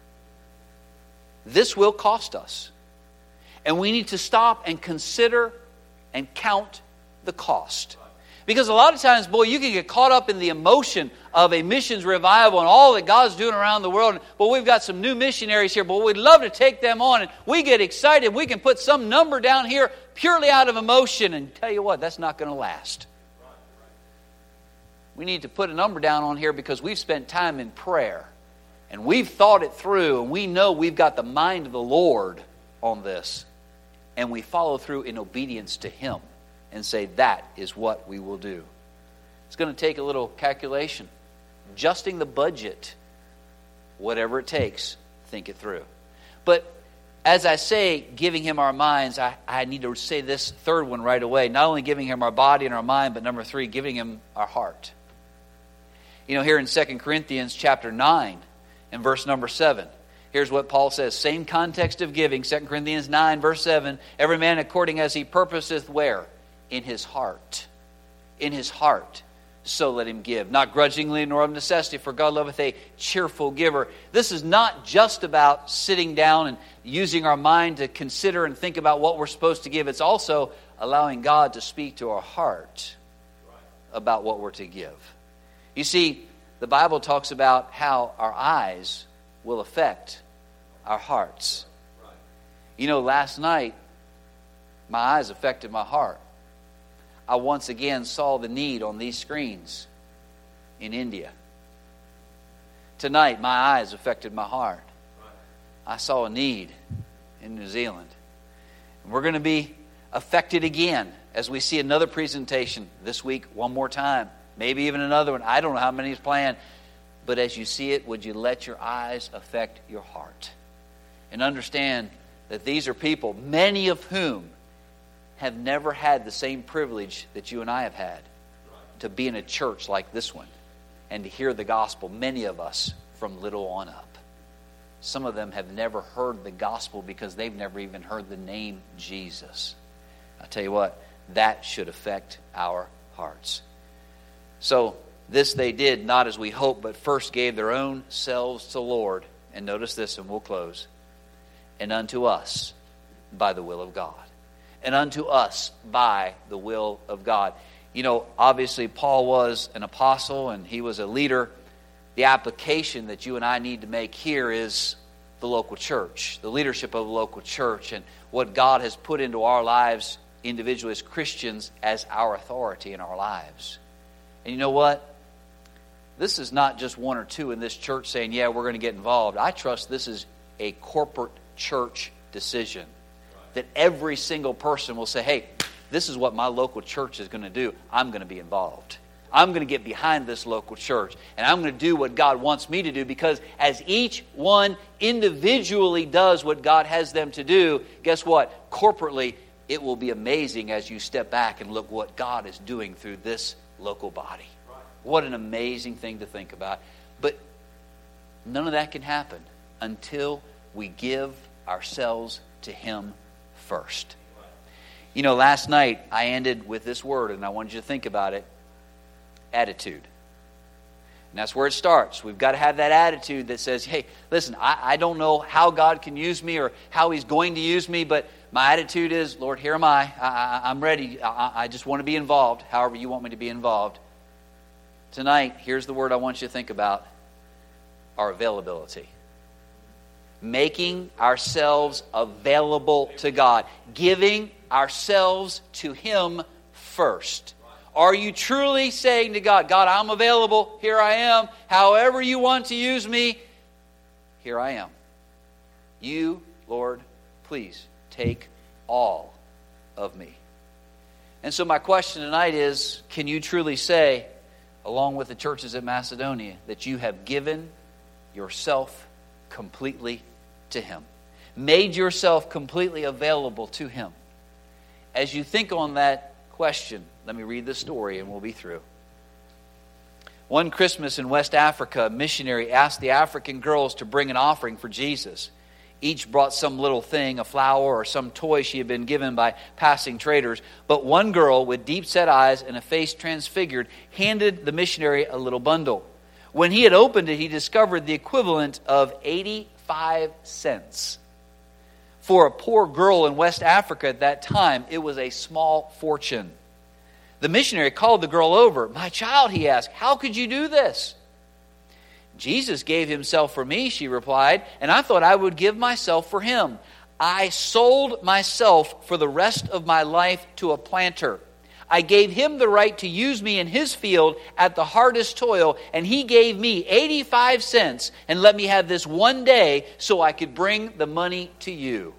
This will cost us. And we need to stop and consider and count the cost. Because a lot of times, boy, you can get caught up in the emotion of a missions revival and all that God's doing around the world. But we've got some new missionaries here, but we'd love to take them on. And we get excited. We can put some number down here purely out of emotion. And tell you what, that's not going to last. We need to put a number down on here because we've spent time in prayer. And we've thought it through. And we know we've got the mind of the Lord on this. And we follow through in obedience to Him. And say, that is what we will do. It's going to take a little calculation. Adjusting the budget. Whatever it takes, think it through. But as I say, giving Him our minds, I, I need to say this third one right away. Not only giving Him our body and our mind, but number three, giving Him our heart. You know, here in Second Corinthians chapter nine and verse number seven. Here's what Paul says. Same context of giving. Second Corinthians nine verse seven. Every man according as he purposeth where? In his heart. In his heart. So let him give. Not grudgingly nor of necessity, for God loveth a cheerful giver. This is not just about sitting down and using our mind to consider and think about what we're supposed to give. It's also allowing God to speak to our heart about what we're to give. You see, the Bible talks about how our eyes will affect our hearts. You know, last night, my eyes affected my heart. I once again saw the need on these screens in India. Tonight, my eyes affected my heart. I saw a need in New Zealand. And we're going to be affected again as we see another presentation this week, one more time. Maybe even another one. I don't know how many is planned. But as you see it, would you let your eyes affect your heart? And understand that these are people, many of whom have never had the same privilege that you and I have had to be in a church like this one and to hear the gospel, many of us from little on up. Some of them have never heard the gospel because they've never even heard the name Jesus. I tell you what, that should affect our hearts. So this they did not as we hoped, but first gave their own selves to the Lord. And notice this, and we'll close. And unto us by the will of God. And unto us by the will of God. You know, obviously Paul was an apostle and he was a leader. The application that you and I need to make here is the local church, the leadership of the local church, and what God has put into our lives individually as Christians as our authority in our lives. And you know what? This is not just one or two in this church saying, yeah, we're going to get involved. I trust this is a corporate church decision. That every single person will say, hey, this is what my local church is going to do. I'm going to be involved. I'm going to get behind this local church. And I'm going to do what God wants me to do, because as each one individually does what God has them to do, guess what? Corporately, it will be amazing as you step back and look what God is doing through this local body. What an amazing thing to think about. But none of that can happen until we give ourselves to Him first. You know, last night I ended with this word, and I wanted you to think about it. Attitude. And that's where it starts. We've got to have that attitude that says, hey, listen, I, I don't know how God can use me or how He's going to use me, but my attitude is, Lord, here am I. I, I I'm ready. I, I just want to be involved, however you want me to be involved. Tonight, here's the word I want you to think about. Our availability. Making ourselves available to God. Giving ourselves to Him first. Are you truly saying to God, God, I'm available. Here I am. However you want to use me, here I am. You, Lord, please take all of me. And so my question tonight is, can you truly say, along with the churches at Macedonia, that you have given yourself completely to Him. Made yourself completely available to Him. As you think on that question, let me read the story and we'll be through. One Christmas in West Africa, a missionary asked the African girls to bring an offering for Jesus. Each brought some little thing, a flower or some toy she had been given by passing traders. But one girl with deep-set eyes and a face transfigured handed the missionary a little bundle. When he had opened it, he discovered the equivalent of eighty-five cents. For a poor girl in West Africa at that time, it was a small fortune. The missionary called the girl over. "My child," he asked, "how could you do this?" "Jesus gave Himself for me," she replied, "and I thought I would give myself for Him. I sold myself for the rest of my life to a planter. I gave him the right to use me in his field at the hardest toil, and he gave me eighty-five cents and let me have this one day so I could bring the money to you."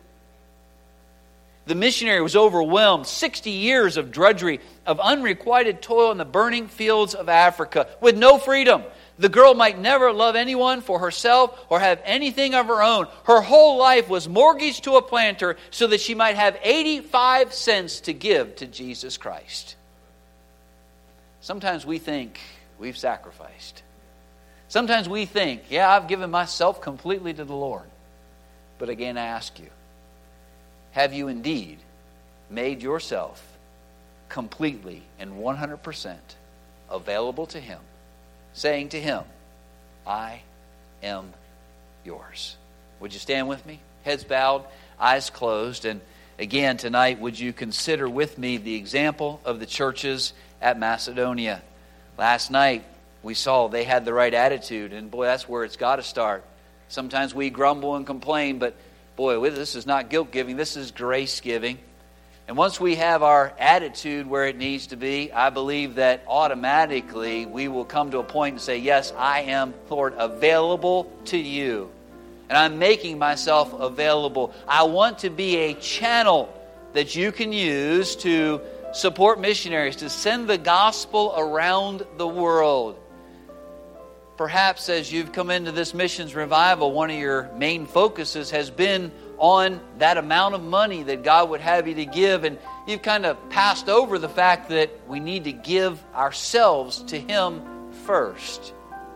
The missionary was overwhelmed. Sixty years of drudgery, of unrequited toil in the burning fields of Africa with no freedom. The girl might never love anyone for herself or have anything of her own. Her whole life was mortgaged to a planter so that she might have eighty-five cents to give to Jesus Christ. Sometimes we think we've sacrificed. Sometimes we think, yeah, I've given myself completely to the Lord. But again, I ask you, have you indeed made yourself completely and one hundred percent available to Him, saying to Him, "I am yours"? Would you stand with me? Heads bowed, eyes closed. And again, tonight, would you consider with me the example of the churches at Macedonia? Last night, we saw they had the right attitude. And boy, that's where it's got to start. Sometimes we grumble and complain, but boy, this is not guilt giving. This is grace giving. And once we have our attitude where it needs to be, I believe that automatically we will come to a point and say, "Yes, I am, Lord, available to you. And I'm making myself available. I want to be a channel that you can use to support missionaries, to send the gospel around the world." Perhaps as you've come into this missions revival, one of your main focuses has been on that amount of money that God would have you to give, and you've kind of passed over the fact that we need to give ourselves to Him first.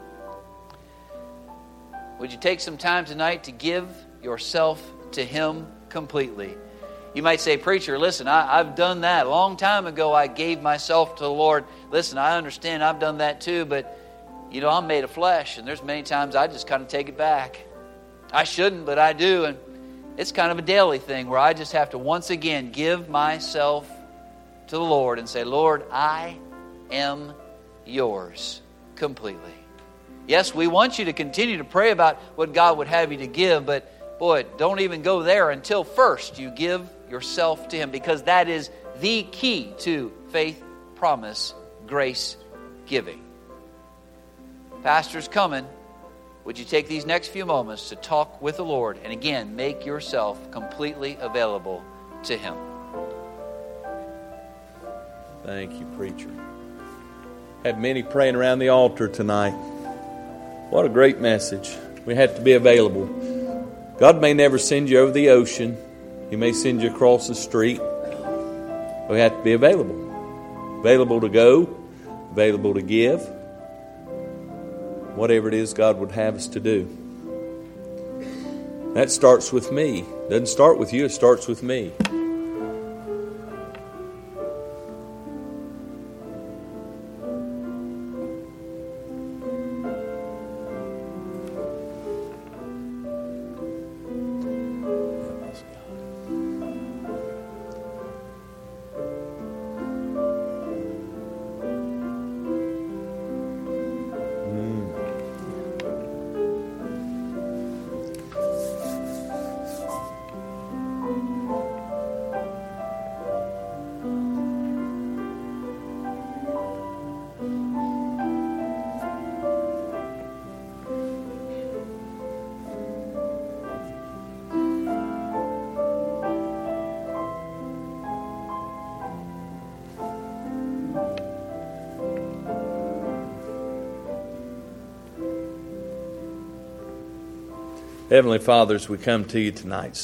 Would you take some time tonight to give yourself to Him completely? You might say, "Preacher, listen, I, I've done that. A long time ago I gave myself to the Lord." Listen, I understand I've done that too, but you know, I'm made of flesh, and there's many times I just kind of take it back. I shouldn't, but I do, and it's kind of a daily thing where I just have to once again give myself to the Lord and say, "Lord, I am yours completely." Yes, we want you to continue to pray about what God would have you to give, but boy, don't even go there until first you give yourself to Him, because that is the key to faith, promise, grace giving. Pastor's coming. Would you take these next few moments to talk with the Lord and again make yourself completely available to Him? Thank you, preacher. Had many praying around the altar tonight. What a great message. We have to be available. God may never send you over the ocean. He may send you across the street. We have to be available. Available to go. Available to give. Whatever it is God would have us to do. That starts with me. It doesn't start with you, it starts with me. Heavenly Father, as we come to you tonight,